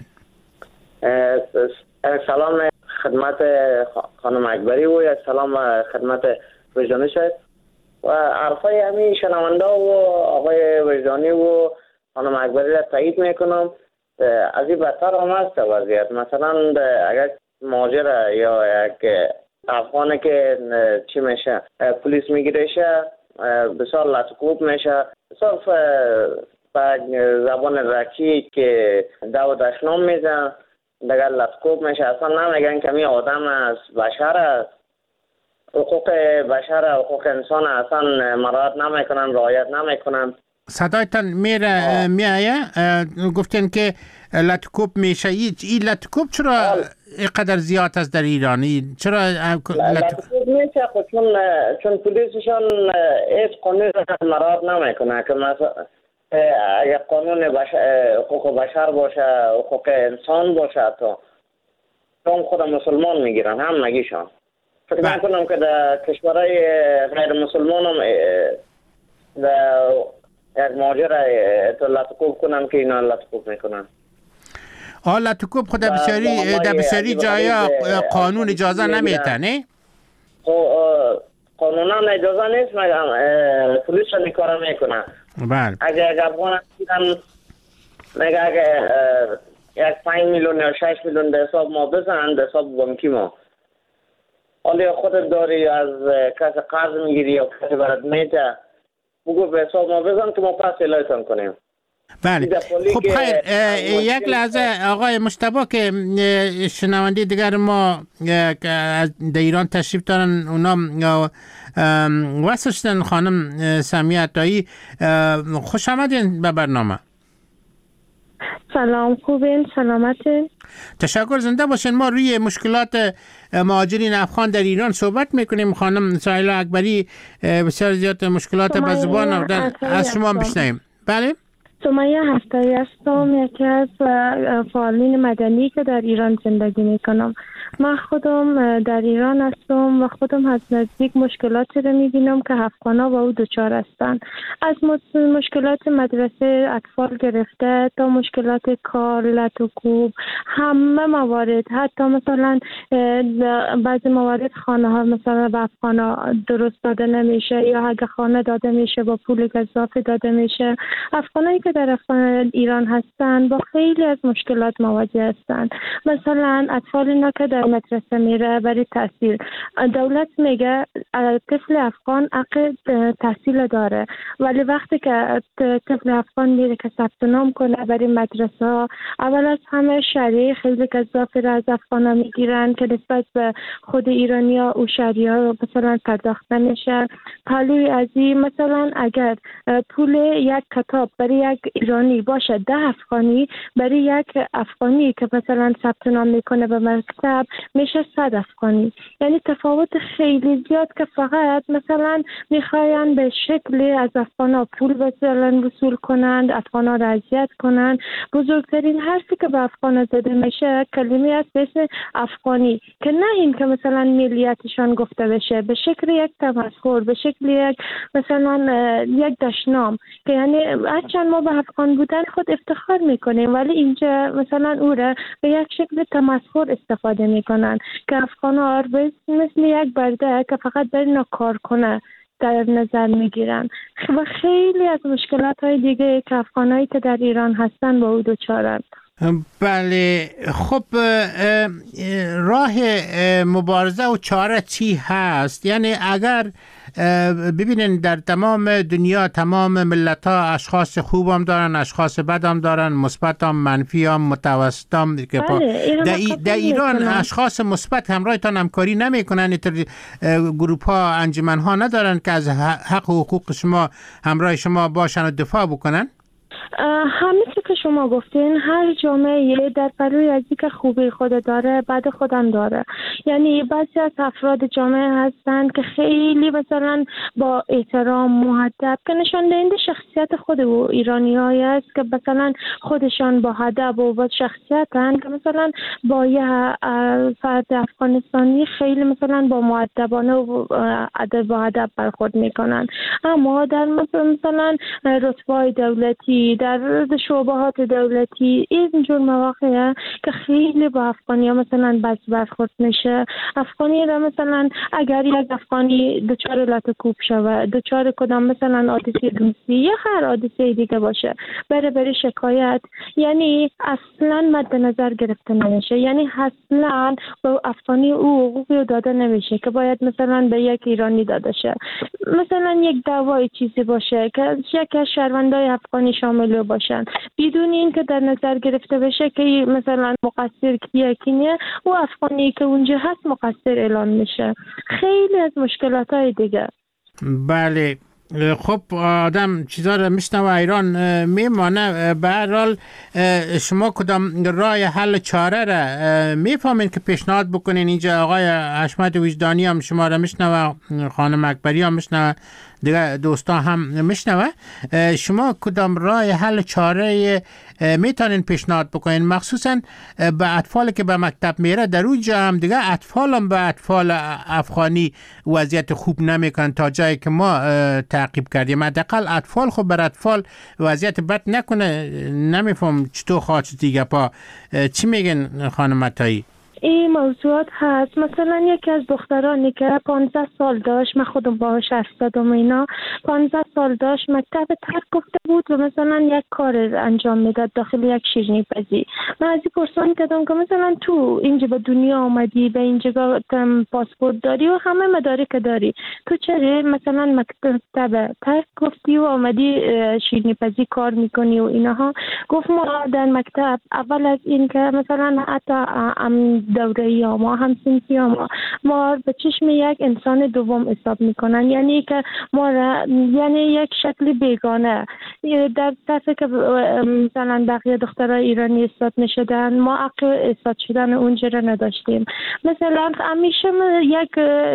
سلام خدمت خانم اکبری و سلام خدمت وجدانی صاحب و عرفای همین شنونده و آقای وجدانی و خانم اکبری را تایید میکنم. از این بدتر هم هست وضعیت. مثلا اگر مهاجر یا یک افغانه که چی میشه پلیس میگیرشه بسیار لطکوب میشه، بسیار به زبان رکی که دو دشنام میزن دیگر لطکوب میشه. اصلا نمیگن که می آدم است، بشر است، حقوق بشر حقوق انسان اصلا مراعات نمیکنن، رعایت نمیکنن. صدایتان میره میایه گفتین که لاتکوب میشه. این لاتکوب چرا اینقدر زیاد است در ایرانی؟ چرا لاتکوب میشه؟ چون چون پلیسشان هیچ قانون مراعات نمیکنه که مثلا اگر قانون حقوق بشر باشه، حقوق انسان باشه، تو هم خود مسلمان میگیرن هم نگیشان. فکر میکنم که در کشورهای غیر مسلمان هم در یک ماجر تو لاتکوب کنن که اینا لاتکوب میکنن. آه لاتکوب خود بسیاری در بسیاری جایا قانون اجازه نمیده نه؟ قانونا اجازه نیست، مگم پلیس این کار میکنه. بله. اگر اگر افغان هستن مگه اگر یک پنج میلیون یا شش میلیون به حساب ما بزن، به حساب بانکی ما، حالا خودت داری از کسی قرض میگیری یا کسی برات میده، بگو به حساب ما بزن که ما پس الهیتان کنیم. بله. خب خیر، یک لحظه آقای مجتبی که شنونده دیگر ما در ایران تشریف دارن، اونا وصل شدن. خانم سمیه عطایی، خوش آمدین به برنامه. سلام، خوبین؟ سلامتین؟ تشکر، زنده باشین. ما روی مشکلات مهاجرین افغان در ایران صحبت میکنیم. خانم سایلا اکبری بسیار زیاد مشکلات به زبان آوردن، از شما بشنویم. بله. سمیه هفتایی هستم، یکی از فعالین مدنی که در ایران زندگی میکنم. من خودم در ایران هستم و خودم از نزدیک مشکلاتی رو میبینم که افغانا با او دچار هستند. از مشکلات مدرسه اطفال گرفته تا مشکلات کار، لاتکوب، همه موارد. حتی مثلا بعضی موارد خانه ها مثلا به افغانا درست داده نمیشه، یا اگه خانه داده میشه با پول گزافه داده میشه. افغانایی که در ایران هستند با خیلی از مشکلات مواجه هستند. مثلا اطفال اینا که در مدرسه میره برای تحصیل، دولت میگه طفل افغان حق تحصیل داره، ولی وقتی که طفل افغان میره که ثبت نام کنه برای مدرسه، اول از همه شهریه خیلی گزافی را از افغانا میگیرن که نسبت به خود ایرانی ها و شهریه ها مثلا پرداخت نمیشه. حالی از این مثلا اگر پول یک کتاب برای یک ایرانی باشه ده افغانی، برای یک افغانی که مثلا ثبت نام میکنه به مکتب میشه صد افغانی. یعنی تفاوت خیلی زیاد که فقط مثلا میخواین به شکلی از افغانا پول مثلا وصول کنند، افغانا را اذیت کنند. بزرگترین حرفی که به افغانا زده میشه کلمه است به اسم افغانی، که نه این که مثلا ملیتشان گفته بشه، به شکل یک تمسخر، به شکل یک مثلا یک دشنام، که یعنی هرچند ما به افغان بودن خود افتخار میکنیم، ولی اینجا مثلا او را به یک شکل تمسخر استفاده میکنن که افغانا مثل یک برده که فقط برای کار کنه در نظر میگیرن. و خیلی از مشکلات های دیگه که افغانایی که در ایران هستن با او دچارند. بله. خب راه مبارزه و چاره چی هست؟ یعنی اگر ببینین در تمام دنیا تمام ملت ها اشخاص خوب هم دارن، اشخاص بد هم دارن، مثبت هم، منفی هم، متوسط هم. بله. در, ای در ایران اشخاص مثبت همراهتان همکاری نمی کنن؟ اینطور گروپ ها، انجمن ها ندارن که از حق و حقوق شما همراه شما باشن و دفاع بکنن؟ همه چی که شما گفتین، هر جامعه در پروی از که خوبی خود داره بد خودم داره. یعنی بعضی از افراد جامعه هستند که خیلی مثلا با احترام، مؤدب، که نشان دهنده شخصیت خود و ایرانی‌هایی است که مثلا خودشان با ادب و با شخصیتن، که مثلا با یه فرد افغانستانی خیلی مثلا با مؤدبانه و ادب و ادب برخورد میکنن. اما در مثلا رتبه‌های دولتی، در شعبهات دولتی، اینجور مواقع که خیلی با افغانی ها مثلا بد برخورد میشه. افغانی را مثلا اگر یک افغانی دچار لاتکوب شود، دچار کدام مثلا حادثه دوستی یا هر حادثه دیگه باشه، بره بره شکایت، یعنی اصلا مد نظر گرفته نمیشه. یعنی اصلا به افغانی او حقوقی داده نمیشه که باید مثلا به یک ایرانی داده شه. مثلا یک دعوای چیزی باشه که یک از شهروندای افغانی شامل باشن، بدون این که در نظر گرفته بشه که مثلا مقصر کیه کی نه، و افغانی که اونجا هست مقصر اعلام میشه. خیلی از مشکلات های دیگه. بله. خب آدم چیزا رو میشنوه ایران میمانه. به هر حال شما کدام راه حل چاره را میفهمین که پیشنهاد بکنین؟ اینجا آقای حشمت وجدانی هم شما را میشنوه، خانم اکبری هم میشنوه، دیگه دوستا هم میشنوه. شما کدام راه حل چاره میتونین پیشنهاد بکنین، مخصوصا به اطفالی که به مکتب میره؟ در اونجا هم دیگه اطفال هم به اطفال افغانی وضعیت خوب نمیکنن تا جایی که ما تعقیب کردیم. حداقل اطفال خب بر اطفال وضعیت بد نکنه. نمیفهم چطور خواهد دیگه پا. چی میگن خانم عطایی؟ این موضوعات هست. مثلا یکی از دخترانی که پانزده سال داشت، من خودم باهاش استادم، اینا پانزده سال داشت، مکتب ترک گفته بود و مثلا یک کار انجام میداد داخل یک شیرینی پزی. من از این پرسان کردم که مثلا تو اینجا به دنیا آمدی، به اینجا پاسپورت داری و همه مدارک داری، تو چرا مثلا مکتب ترک گفتی و آمدی شیرینی پزی کار میکنی و اینها؟ گفت ما در مکتب اول از این که مثلا حتی دوره یا ما هم سنفی ما ما به چشم یک انسان دوم حساب میکنن، یعنی که ما را یعنی یک شکل بیگانه در صفحه که مثلا بقیه دخترای ایرانی استاد نشدن، ما عقل استاد شدن اونجا را نداشتیم. مثلا همیشه یک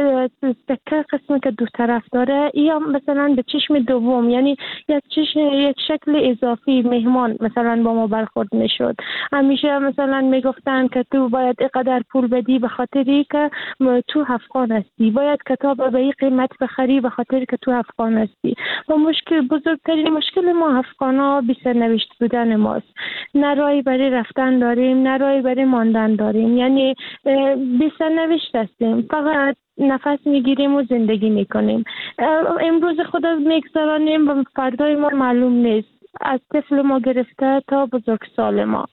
تکه قسمی که دو طرف داره یا مثلا به چشم دوم، یعنی یک چشم یک شکل اضافی مهمان مثلا با ما برخورد میشد. همیشه مثلا میگفتن که تو باید قدر پول بدی به خاطری که تو افغان هستی، باید کتاب به این قیمت بخری به خاطری که تو افغان هستی. و مشکل بزرگترین مشکل ما افغانا بی سرنوشت بودن ماست. نه راهی برای رفتن داریم، نه راهی برای ماندن داریم، یعنی بی سرنوشت هستیم، فقط نفس میگیریم و زندگی میکنیم. امروز خدا میگذرانیم و فردای ما معلوم نیست، از طفل ما گرفته تا بزرگسال ما.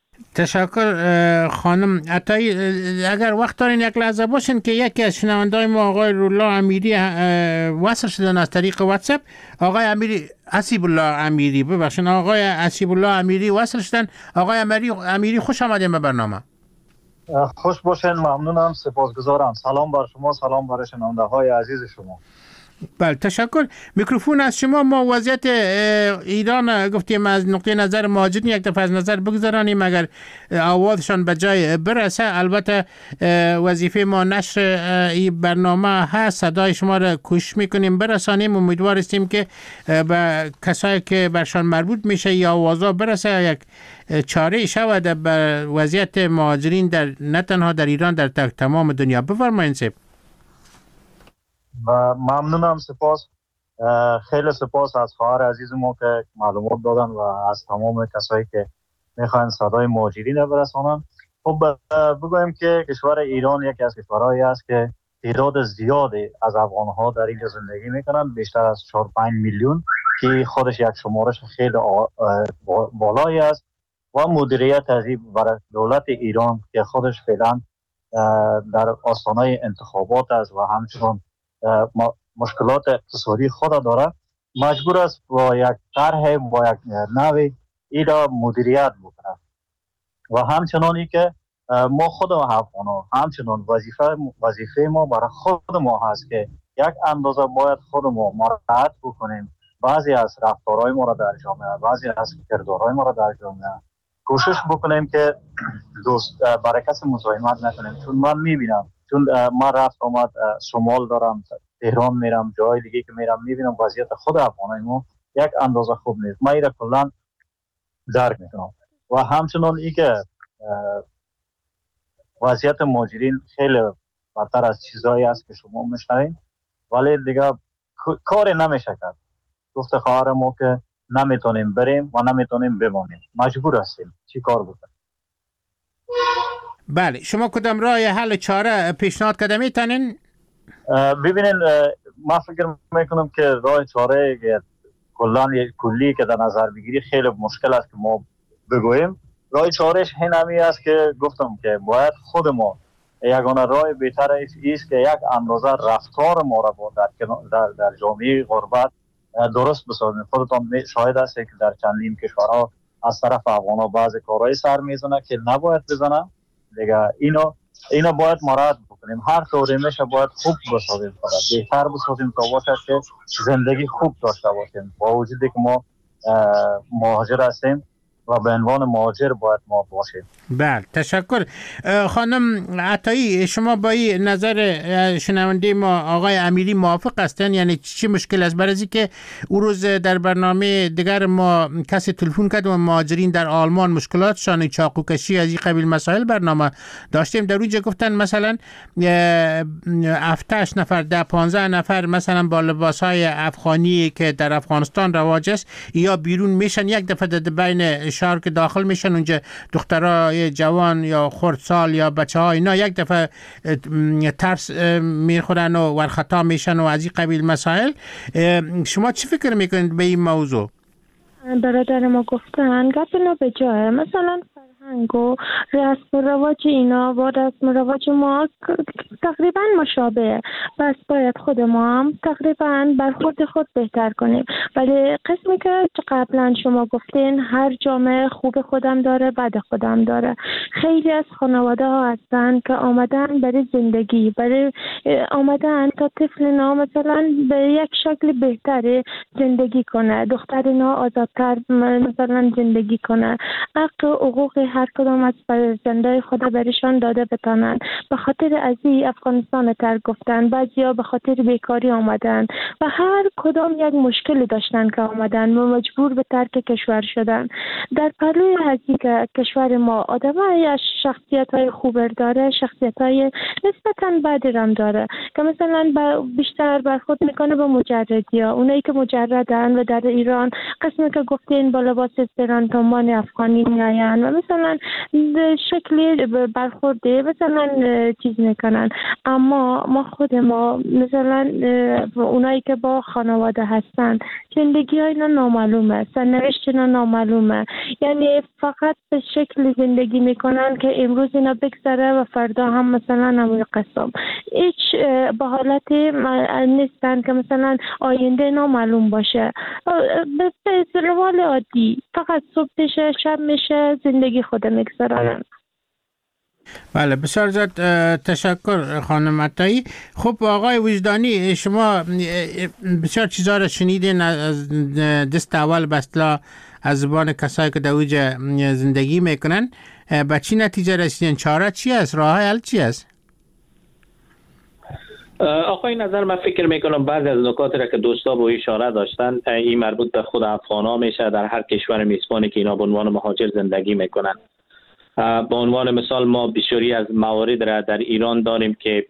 تشکر خانم عطایی. اگر وقت دارین یک لحظه باشین که یکی از شنونده‌های ما آقای رولا امیری وصل شدن از طریق واتساپ. آقای امیری حسیب الله امیری ببخشید آقای حسیب الله امیری وصل شدن. آقای امیری امیری خوش آمدین به برنامه. خوش باشین، ممنونم، سپاسگزارم. سلام بر شما، سلام بر شنونده‌های عزیز شما. بله تشکر. میکروفون از شما. ما وضعیت ایران گفتیم از نقطه نظر مهاجرین یک دفعه از نظر بگذارانیم اگر آوازشان به جای برسه. البته وظیفه ما نشر این برنامه هست، صدای شما را کوشش میکنیم برسانیم. امیدوار هستیم که به کسایی که برشان مربوط میشه یا آوازا برسه، یک چاره شود به وضعیت مهاجرین در نه تنها در ایران در تمام دنیا. بفرمایید سید. و ممنونم، سپاس، خیلی سپاس از خواهر عزیز ما که معلومات دادن و از تمام کسایی که میخواین صدای مهاجرین رو برسانن. خب بگویم که کشور ایران یکی از کشورهایی است که تعداد زیادی از افغان‌ها در اینجا زندگی میکنن، بیشتر از چهار پنج میلیون که خودش یک شمارش خیلی بالایی است و مدیریت از این برای دولت ایران که خودش فعلا در آستانه انتخابات است و همچنان مشکلات اقتصادی خود داره، مجبور است با یک طرح با یک نوی ای را مدیریت بکنه. و همچنان ای که ما خود افغانا همچنان وظیفه وظیفه ما برای خود ما هست که یک اندازه باید خود ما مراعات بکنیم بعضی از رفتارهای ما را در جامعه، بعضی از کردارهای ما را در جامعه کوشش بکنیم که دوست برای کسی مزاحمت نکنیم. چون من میبینم، چون من رفت آمد شمال دارم، تهران میرم، جای دیگه که میرم، میبینم وضعیت خود افغانای ما یک اندازه خوب نیست. من ایره کلان درک میکنم. و همچنان ای که وضعیت مهاجرین خیلی بدتر از چیزایی است که شما میشنوین، ولی دیگه کاری نمیشه کرد. گفت خواهر ما که نمیتونیم بریم و نمیتونیم بمانیم، مجبور هستیم چی کار بکنیم. بله، شما کدام راه حل چاره پیشنهاد کرده میتونین؟ ببینین، من فکر میکنم که راه چاره کلان کلی که در نظر بگیری خیلی مشکل است که ما بگوییم. راه چارهش همی است که گفتم که باید خود ما یگانه راه بهتر است که یک اندازه رفتار ما را با در, در, در جامعه غربت درست بسازیم. خودتان شاهد است که در چندین کشورها از طرف افغان‌ها بعضی کارهای سر میزنه که نباید بزنه دیگه. اینو اینو باید مراعات بکنیم. کنیم. هر طوری میشه باید خوب بسازیم، فقط بهتر بسازیم تا باشه که زندگی خوب داشته باشیم. با وجودی که ما مهاجر هستیم و به عنوان مهاجر باید ما باشیم. بله، تشکر. خانم عطایی، شما با این نظر شنونده ما آقای امیری موافق هستن؟ یعنی چی مشکل است؟ برای که اون روز در برنامه دیگر ما کسی تلفن کرد و مهاجرین در آلمان مشکلاتشان چاقوکشی از این قبیل مسائل برنامه داشتیم، در اونجا گفتن مثلا هفتش نفر ده پانزده نفر مثلا با لباسهای افغانی که در افغانستان رواج است یا بیرون میشن، یک دفعه در بین شهر که داخل میشن اونجا دخترای جوان یا خردسال یا بچه ها اینا یک دفعه ترس میخورن و ورخطا میشن و از این قبیل مسائل. شما چی فکر میکنید به این موضوع؟ برادر ما گفتن گپ اینا به جایه. مثلا فرهنگ و رسم و رواج اینا با رسم و رواج ما تقریبا مشابه، بس باید خود ما هم تقریبا برخورد خود بهتر کنیم. ولی قسمی که قبلا شما گفتین هر جامعه خوب خودم داره بد خودم داره. خیلی از خانواده ها هستن که آمدن برای زندگی، برای آمدن تا طفل نا مثلا به یک شکل بهتری زندگی کنه، دختر نا آزادتر مثلا زندگی کنه، حق حقوق هر کدام از فرزندای خود برشان داده بتانن. به خاطر ازی افغانستان تر گفتن، بعضیا به خاطر بیکاری آمدن و هر کدام یک مشکلی داشتن که آمدن و مجبور به ترک کشور شدن. در پلوی ازی که کشور ما آدمای از شخصیت های خوب داره، شخصیت های نسبتا بدی هم داره که مثلا بیشتر برخورد میکنه به مجردی ها، اونایی که مجردن و در ایران قسمی که گفتین با لباس زیران تنبان افغانی میاین و مثلا شکلی برخورده مثلا چیز میکنن. اما ما خود ما مثلا اونایی که با خانواده هستن زندگی ها اینا نامعلومه، سرنوشت اینا نامعلومه، یعنی فقط به شکل زندگی میکنن که امروز اینا بگذره و فردا هم مثلا همون قسم. هیچ به حالتی نیستن که مثلا آینده نامعلوم باشه. به روال عادی فقط صبح میشه شب میشه زندگی خود میگذارن. بله، بسیار زیاد تشکر خانم عطایی. خب آقای وجدانی، شما بسیار چیزا را شنیدین از دست اول بسلا از زبان کسایی که در اوجه زندگی میکنن. به چی نتیجه رسیدین؟ چاره چی است؟ راه حل چی است؟ آقای نظر من فکر میکنم بعضی از نکات را که دوستا با اشاره داشتن این مربوط به خود افغان ها میشه در هر کشور میزبانی که اینا به عنوان مهاجر زندگی میکنن. به عنوان مثال ما بسیاری از موارد را در ایران داریم که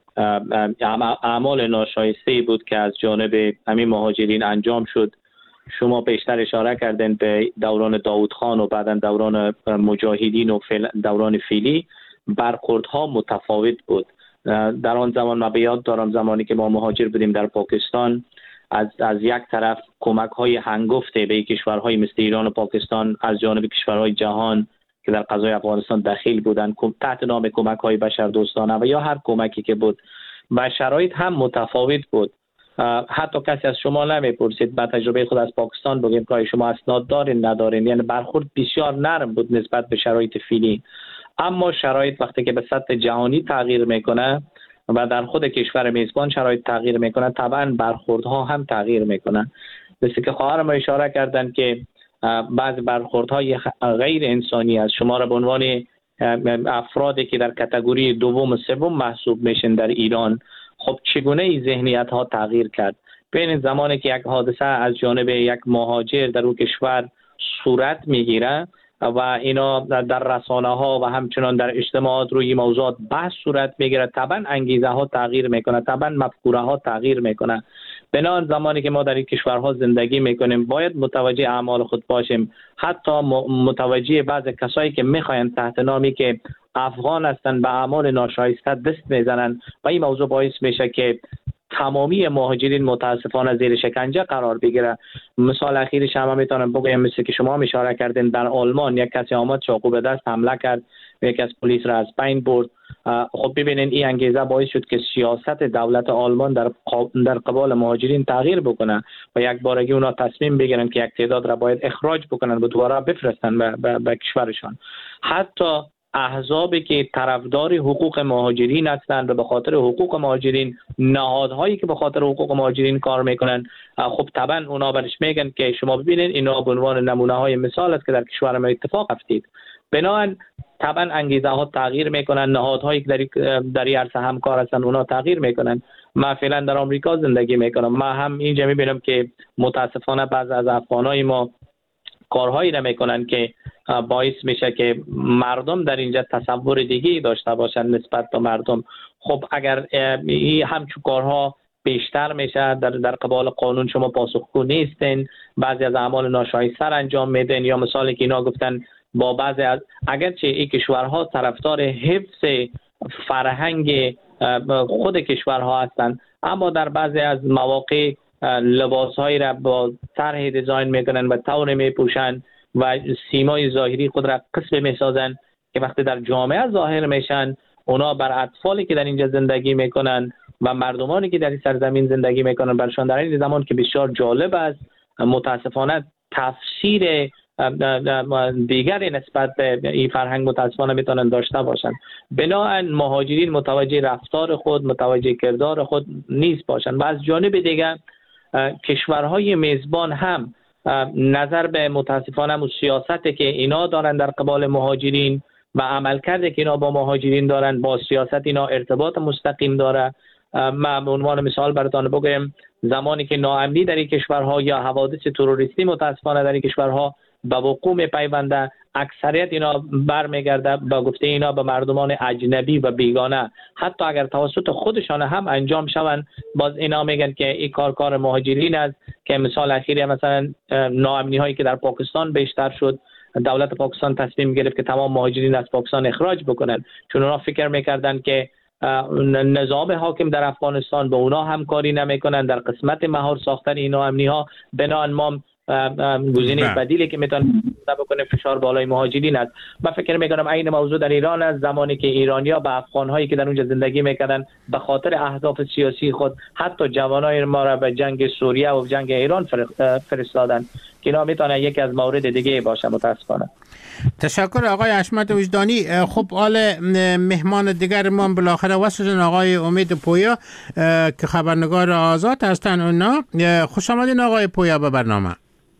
اعمال ناشایسته بود که از جانب همین مهاجرین انجام شد. شما بیشتر اشاره کردین به دوران داوود خان و بعدا دوران مجاهدین و دوران فیلی برخوردها متفاوت بود. در آن زمان من به یاد دارم زمانی که ما مهاجر بودیم در پاکستان، از از یک طرف کمک های هنگفته به کشورهای مثل ایران و پاکستان از جانب کشورهای جهان که در قضای افغانستان دخیل بودند تحت نام کمک های بشردوستانه و یا هر کمکی که بود و شرایط هم متفاوت بود. حتی کسی از شما نمیپرسید، با تجربه خود از پاکستان بگیم که شما اسناد دارین ندارین، یعنی برخورد بسیار نرم بود نسبت به شرایط فعلی. اما شرایط وقتی که به سطح جهانی تغییر میکنه و در خود کشور میزبان شرایط تغییر میکنه، طبعا برخوردها هم تغییر میکنن. مثل که خواهرم اشاره کردن که بعض برخوردهای غیر انسانی از شما را به عنوان افرادی که در کاتگوری دوم و سوم محسوب میشن در ایران، خب چگونه ذهنیت ها تغییر کرد؟ ببینید زمانی که یک حادثه از جانب یک مهاجر در اون کشور صورت میگیره و اینا در رسانه ها و همچنان در اجتماعات روی موضوعات بحث صورت میگیره، طبعا انگیزه ها تغییر میکنه، طبعا مفکوره ها تغییر میکنه. بنابراین زمانی که ما در این کشورها زندگی میکنیم باید متوجه اعمال خود باشیم، حتی متوجه بعض کسایی که میخواین تحت نامی که افغان هستن به اعمال ناشایسته دست میزنن و این موضوع باعث میشه که تمامی مهاجرین متاسفانه زیر شکنجه قرار بگیره. مثال اخیرش هم میتونم بگم، مثل که شما اشاره کردین در آلمان یک کسی آمد چاقو به دست حمله کرد و یک از پلیس را از بین برد. خب ببینین این انگیزه باعث شد که سیاست دولت آلمان در در قبال مهاجرین تغییر بکنه و یک بارگی اونا تصمیم بگیرن که یک تعداد را باید اخراج بکنن و دوباره بفرستن به, به, به کشورشان. حتی احزابی که طرفدار حقوق مهاجرین هستند و به خاطر حقوق مهاجرین، نهادهایی که به خاطر حقوق مهاجرین کار میکنن، خب طبعا اونا برش میگن که شما ببینید اینا به عنوان نمونه های مثال است که در کشور ما اتفاق افتید. بنابراین طبعا انگیزه ها تغییر میکنن، نهادهایی که در در این عرصه همکار هستن اونا تغییر میکنن. من فعلا در آمریکا زندگی میکنم، ما هم اینجا میبینم که متاسفانه بعض از افغانای ما کارهایی نمیکنن که باعث میشه که مردم در اینجا تصور دیگه داشته باشن نسبت به مردم. خب اگر این همچون کارها بیشتر میشه، در در قبال قانون شما پاسخگو نیستین، بعضی از اعمال ناشایسته انجام میدین، یا مثالی که اینا گفتن با بعضی از اگرچه این کشورها طرفدار حفظ فرهنگ خود کشورها هستند، اما در بعضی از مواقع لباسهایی را با طرح دیزاین میکنن و طور میپوشن و سیمای ظاهری خود را قسم میسازن که وقتی در جامعه ظاهر میشن اونا بر اطفالی که در اینجا زندگی میکنن و مردمانی که در این سرزمین زندگی میکنن برشان در این زمان که بسیار جالب است، متاسفانه تفسیر دیگری نسبت به این فرهنگ متاسفانه میتونن داشته باشن. بنابراین مهاجرین متوجه رفتار خود، متوجه کردار خود نیست باشن. و از جانب دیگر کشورهای میزبان هم نظر به متاسفانه هم سیاستی که اینا دارن در قبال مهاجرین و عملکرد که اینا با مهاجرین دارن با سیاست اینا ارتباط مستقیم داره. من به عنوان مثال براتون بگم زمانی که ناامنی در این کشورها یا حوادث تروریستی متاسفانه در این کشورها به وقوع میپیونده، اکثریت اینا برمیگرده به گفته اینا به مردمان اجنبی و بیگانه، حتی اگر توسط خودشان هم انجام شوند باز اینا میگن که این کار کار مهاجرین است. که مثال اخیری مثلا ناامنی هایی که در پاکستان بیشتر شد، دولت پاکستان تصمیم گرفت که تمام مهاجرین از پاکستان اخراج بکنن، چون اونا فکر میکردن که نظام حاکم در افغانستان به اونا همکاری نمیکنن در قسمت مهار ساختن این ناامنی ها. بنابراین ما گزینه بدیلی که میتونه بکنه فشار بالای مهاجرین است. من فکر میکنم این موضوع در ایران است، زمانی که ایرانیا به افغانهایی که در اونجا زندگی میکردن به خاطر اهداف سیاسی خود حتی جوانای ما را به جنگ سوریه و جنگ ایران فرستادن که اینا میتونه یکی از موارد دیگه باشه متاسفانه. تشکر آقای حشمت وجدانی. خب حال مهمان دیگر ما بالاخره وصل آقای امید پویا که خبرنگار آزاد هستن. اونا خوش آمدین آقای پویا به برنامه.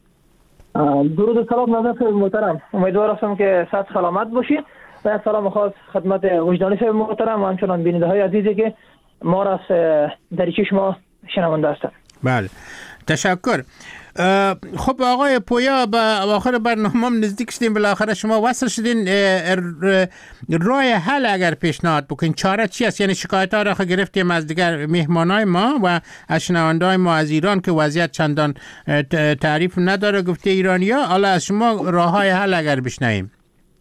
درود و سلام نظر محترم، امیدوار هستم که صحت سلامت باشید و سلام خاص خدمت وجدانی صاحب محترم و همچنان بیننده های عزیزی که ما را دریچه شما شنونده هستند. بله تشکر. خب آقای پویا به آخر برنامه نزدیک شدیم، بالاخره شما وصل شدین. راه حل اگر پیشنهاد بکنین چاره چی است؟ یعنی شکایت ها را گرفتیم از دیگر مهمانای ما و از شنونده‌های ما از ایران که وضعیت چندان تعریف نداره گفته ایرانیا، حالا از شما راه های حل اگر بشنویم.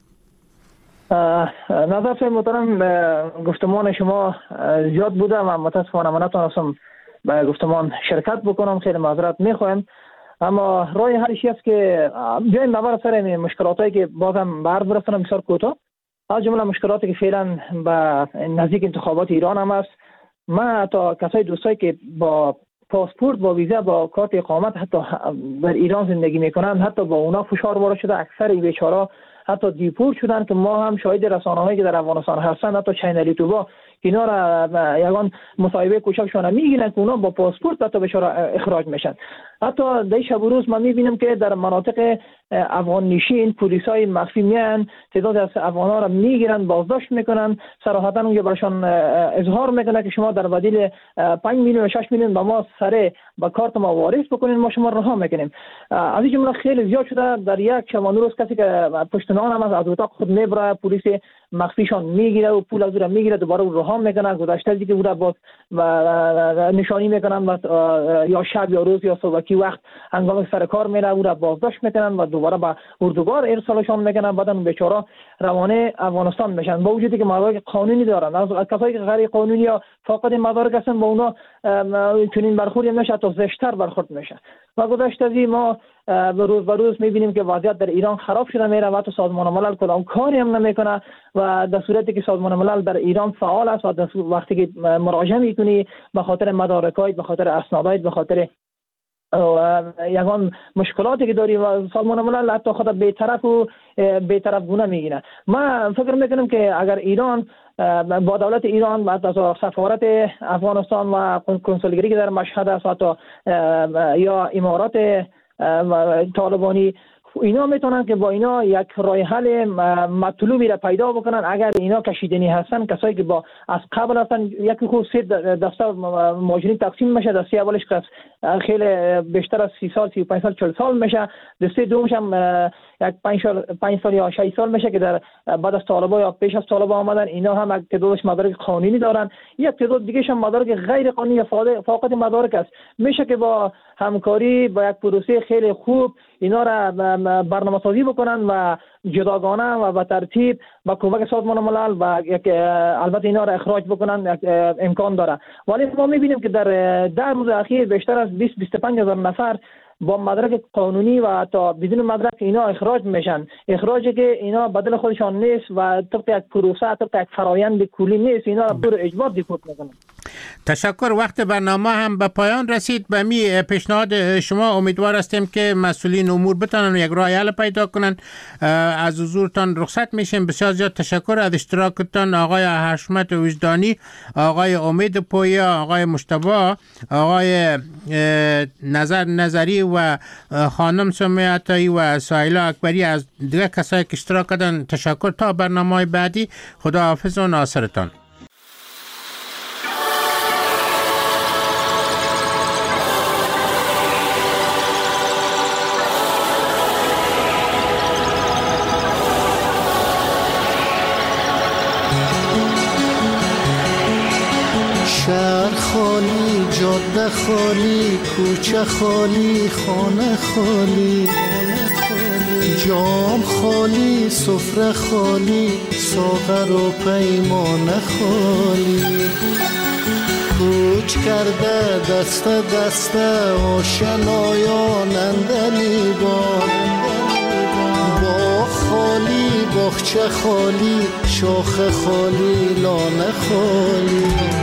نظر محترم گفتمان شما زیاد بوده و متاسفانه من نتونستم به گفتمان شرکت بکنم، خیلی معذرت میخوایم، اما راه حلش است که بیایم نظر سر مشکلاتی که بازم بر برسونم بسیار کوتاه، از جمله مشکلاتی که فعلا به نزدیک انتخابات ایران هم است. من تا کسای دوستایی که با پاسپورت با ویزا با کارت اقامت حتی در ایران زندگی میکنن حتی با اونا فشار وارد شده، اکثر این بیچارا حتی دیپورت شدن که ما هم شاهد رسانه‌هایی که در افغانستان هستن حتی چینل یوتیوب اینا را یگان مصاحبه کوچکشون میگیرن که اونا با پاسپورت حتی بیچاره اخراج میشن. حتی در شب و روز ما میبینیم که در مناطق افغان نشین پلیسای مخفی میان تعداد از افغانا را میگیرن بازداشت میکنن، صراحتا اونجا براشون اظهار میکنن که شما در بدیل پنج میلیون و شش میلیون با ما سره با کارت ما واریز بکنین ما شما رها میکنیم. از این جمله خیلی زیاد شده. در یک شبانه روز کسی که پشت نان هم از اتاق خود میبره پلیس مخفیشان میگیره و پول از او را میگیره دوباره او رها میکنه. گذشته دیگه او را باز نشانی میکنن و یا شب یا روز یا صبحی وقت هنگام سر کار میره او را بازداشت میکنن و دوباره به اردوگاه ارسالشان میکنن، بعد اون بیچاره روانه افغانستان میشن با وجودی که مدارک قانونی دارن. از کسایی که غیر قانونی یا فاقد مدارک هستن با اونا چنین برخوردی نمیشه، حتی زشت‌تر برخورد میشه. و گذشته از ما به روز به روز میبینیم که وضعیت در ایران خراب شده میره و حتی سازمان ملل کدام کاری هم نمیکنه و در صورتی که سازمان ملل در ایران فعال است و وقتی که مراجعه میکنی به خاطر مدارکات، به خاطر اسنادات، به خاطر یگان مشکلاتی که داری و سازمان ملل حتی خود بی‌طرف و بی‌طرف گونه میگینه. من فکر میکنم که اگر ایران با دولت ایران و سفارت افغانستان و کنسولگری که در مشهد است حتی یا امارات طالبانی، اینا میتونن که با اینا یک راه حل مطلوبی را پیدا بکنن. اگر اینا کشیدنی هستن، کسایی که با از قبل هستن، یکی خود سه دسته مهاجرین تقسیم میشه. دسته اولش که خیلی بیشتر از سی سال، سی و پنج سال، چهل سال میشه. دسته دومش هم یک پنج سال، پنج سال یا شش سال میشه که در بعد از طالبان یا پیش از طالبان آمدن. اینا هم یک تعدادش مدارک قانونی دارن، یک تعداد دیگه هم مدارک غیر قانونی یا فاقد مدارک است. میشه که با همکاری با یک پروسه خیلی خوب اینا را برنامه سازی بکنن و جداگانه و به ترتیب با کمک سازمان ملل و یک البته اینا را اخراج بکنن امکان داره. ولی ما میبینیم که در ده روز اخیر بیشتر از بیست تا بیست و پنج هزار نفر با مدرک قانونی و تا بدون مدرک اینا اخراج میشن. اخراجی که اینا بدل خودشان نیست و طبق یک پروسه، طبق یک فرایند کلی نیست. اینا را پر اجبار دیپورت میکنن. تشکر. وقت برنامه هم به پایان رسید. به می پیشنهاد شما امیدوار هستیم که مسئولین امور بتونن یک راه حل پیدا کنن. از حضورتان رخصت میشیم. بسیار زیاد تشکر از اشتراکتان آقای حشمت وجدانی، آقای امید پویا، آقای مجتبی، آقای نظر نظری و خانم سمیه عطایی و سایلا اکبری. از دیگه کسایی که اشتراک کردن تشکر. تا برنامه بعدی، خدا حافظ و ناصرتان. شهر خالی، جاده خالی، کوچه خالی، خانه خالی، جام خالی، سفره خالی، ساغر و پیمانه خالی. کوچ کرده دست دست آشنایان اندلی بار، باغ خالی، باغچه خالی، شاخ خالی، لانه خالی.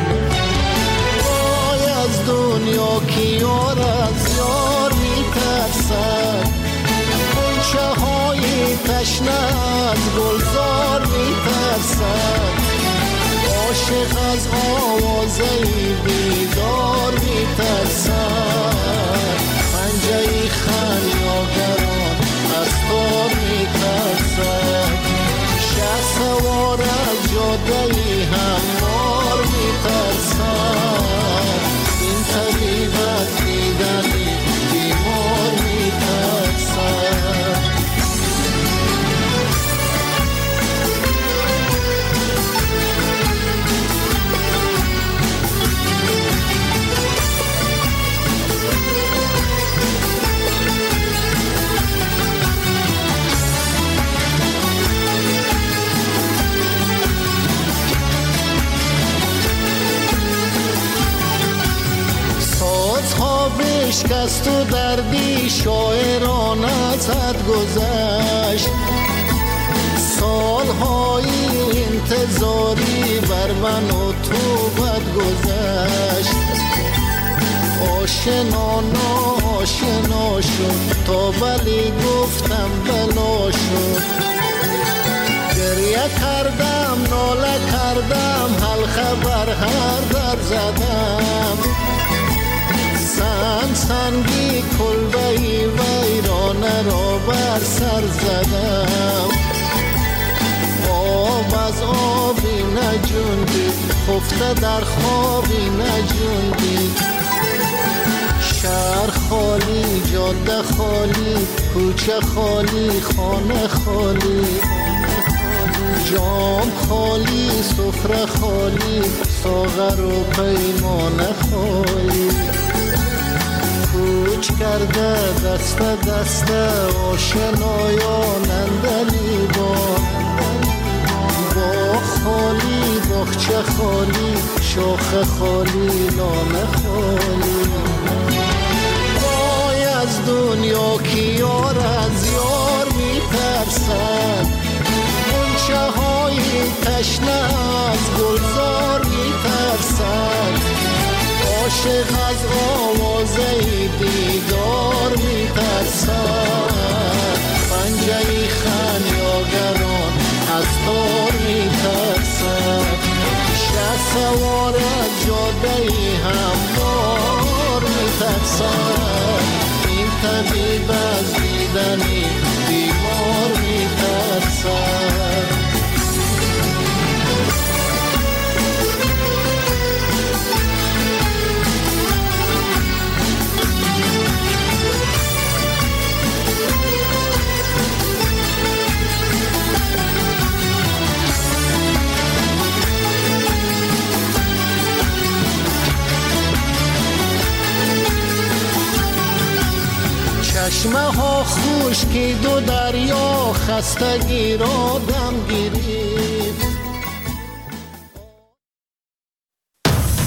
از دنیا کی یار از یار میترسد، غنچه های تشنه از گلزار میترسد، عاشق از آوازه بیدار میترسد، پنجه خمیازگران از تار میترسد، شه سوار از جاده هموار میترسد، این طبیب از دیدنی بیمار میترسد. بشکست و دردی شاعران از حد گذشت، سالهای انتظاری بر من و تو بد گذشت، آشنا ناشنا شد تا ولی گفتم بلا شد، گریه کردم ناله کردم حلقه بر هر در زدم، سنگ سنگی کلبهی ویرانه را بر سر زدم، آب از آبی نجوندی خفته در خوابی نجوندی، شهر خالی جاده خالی کوچه خالی خانه خالی، جام خالی سفره خالی ساغر و پیمانه خالی، کوچ کرده دست دست آشنایان اندلی بار، باغ خالی باغچه خالی شاخ خالی لانه خالی، وای از دنیا کی یار از یار میترسد، غنچه های تشنه از گلزار میترسد، عاشق از آواز دروازه دیدار میترسد، پنجه خانیاگران از تار میترسد، شه سوار از جاده هموار میترسد، این طبیب از دیدنی بیمار میترسد. چشمه ها خشکی دو دریا خستگی را دم گیرید،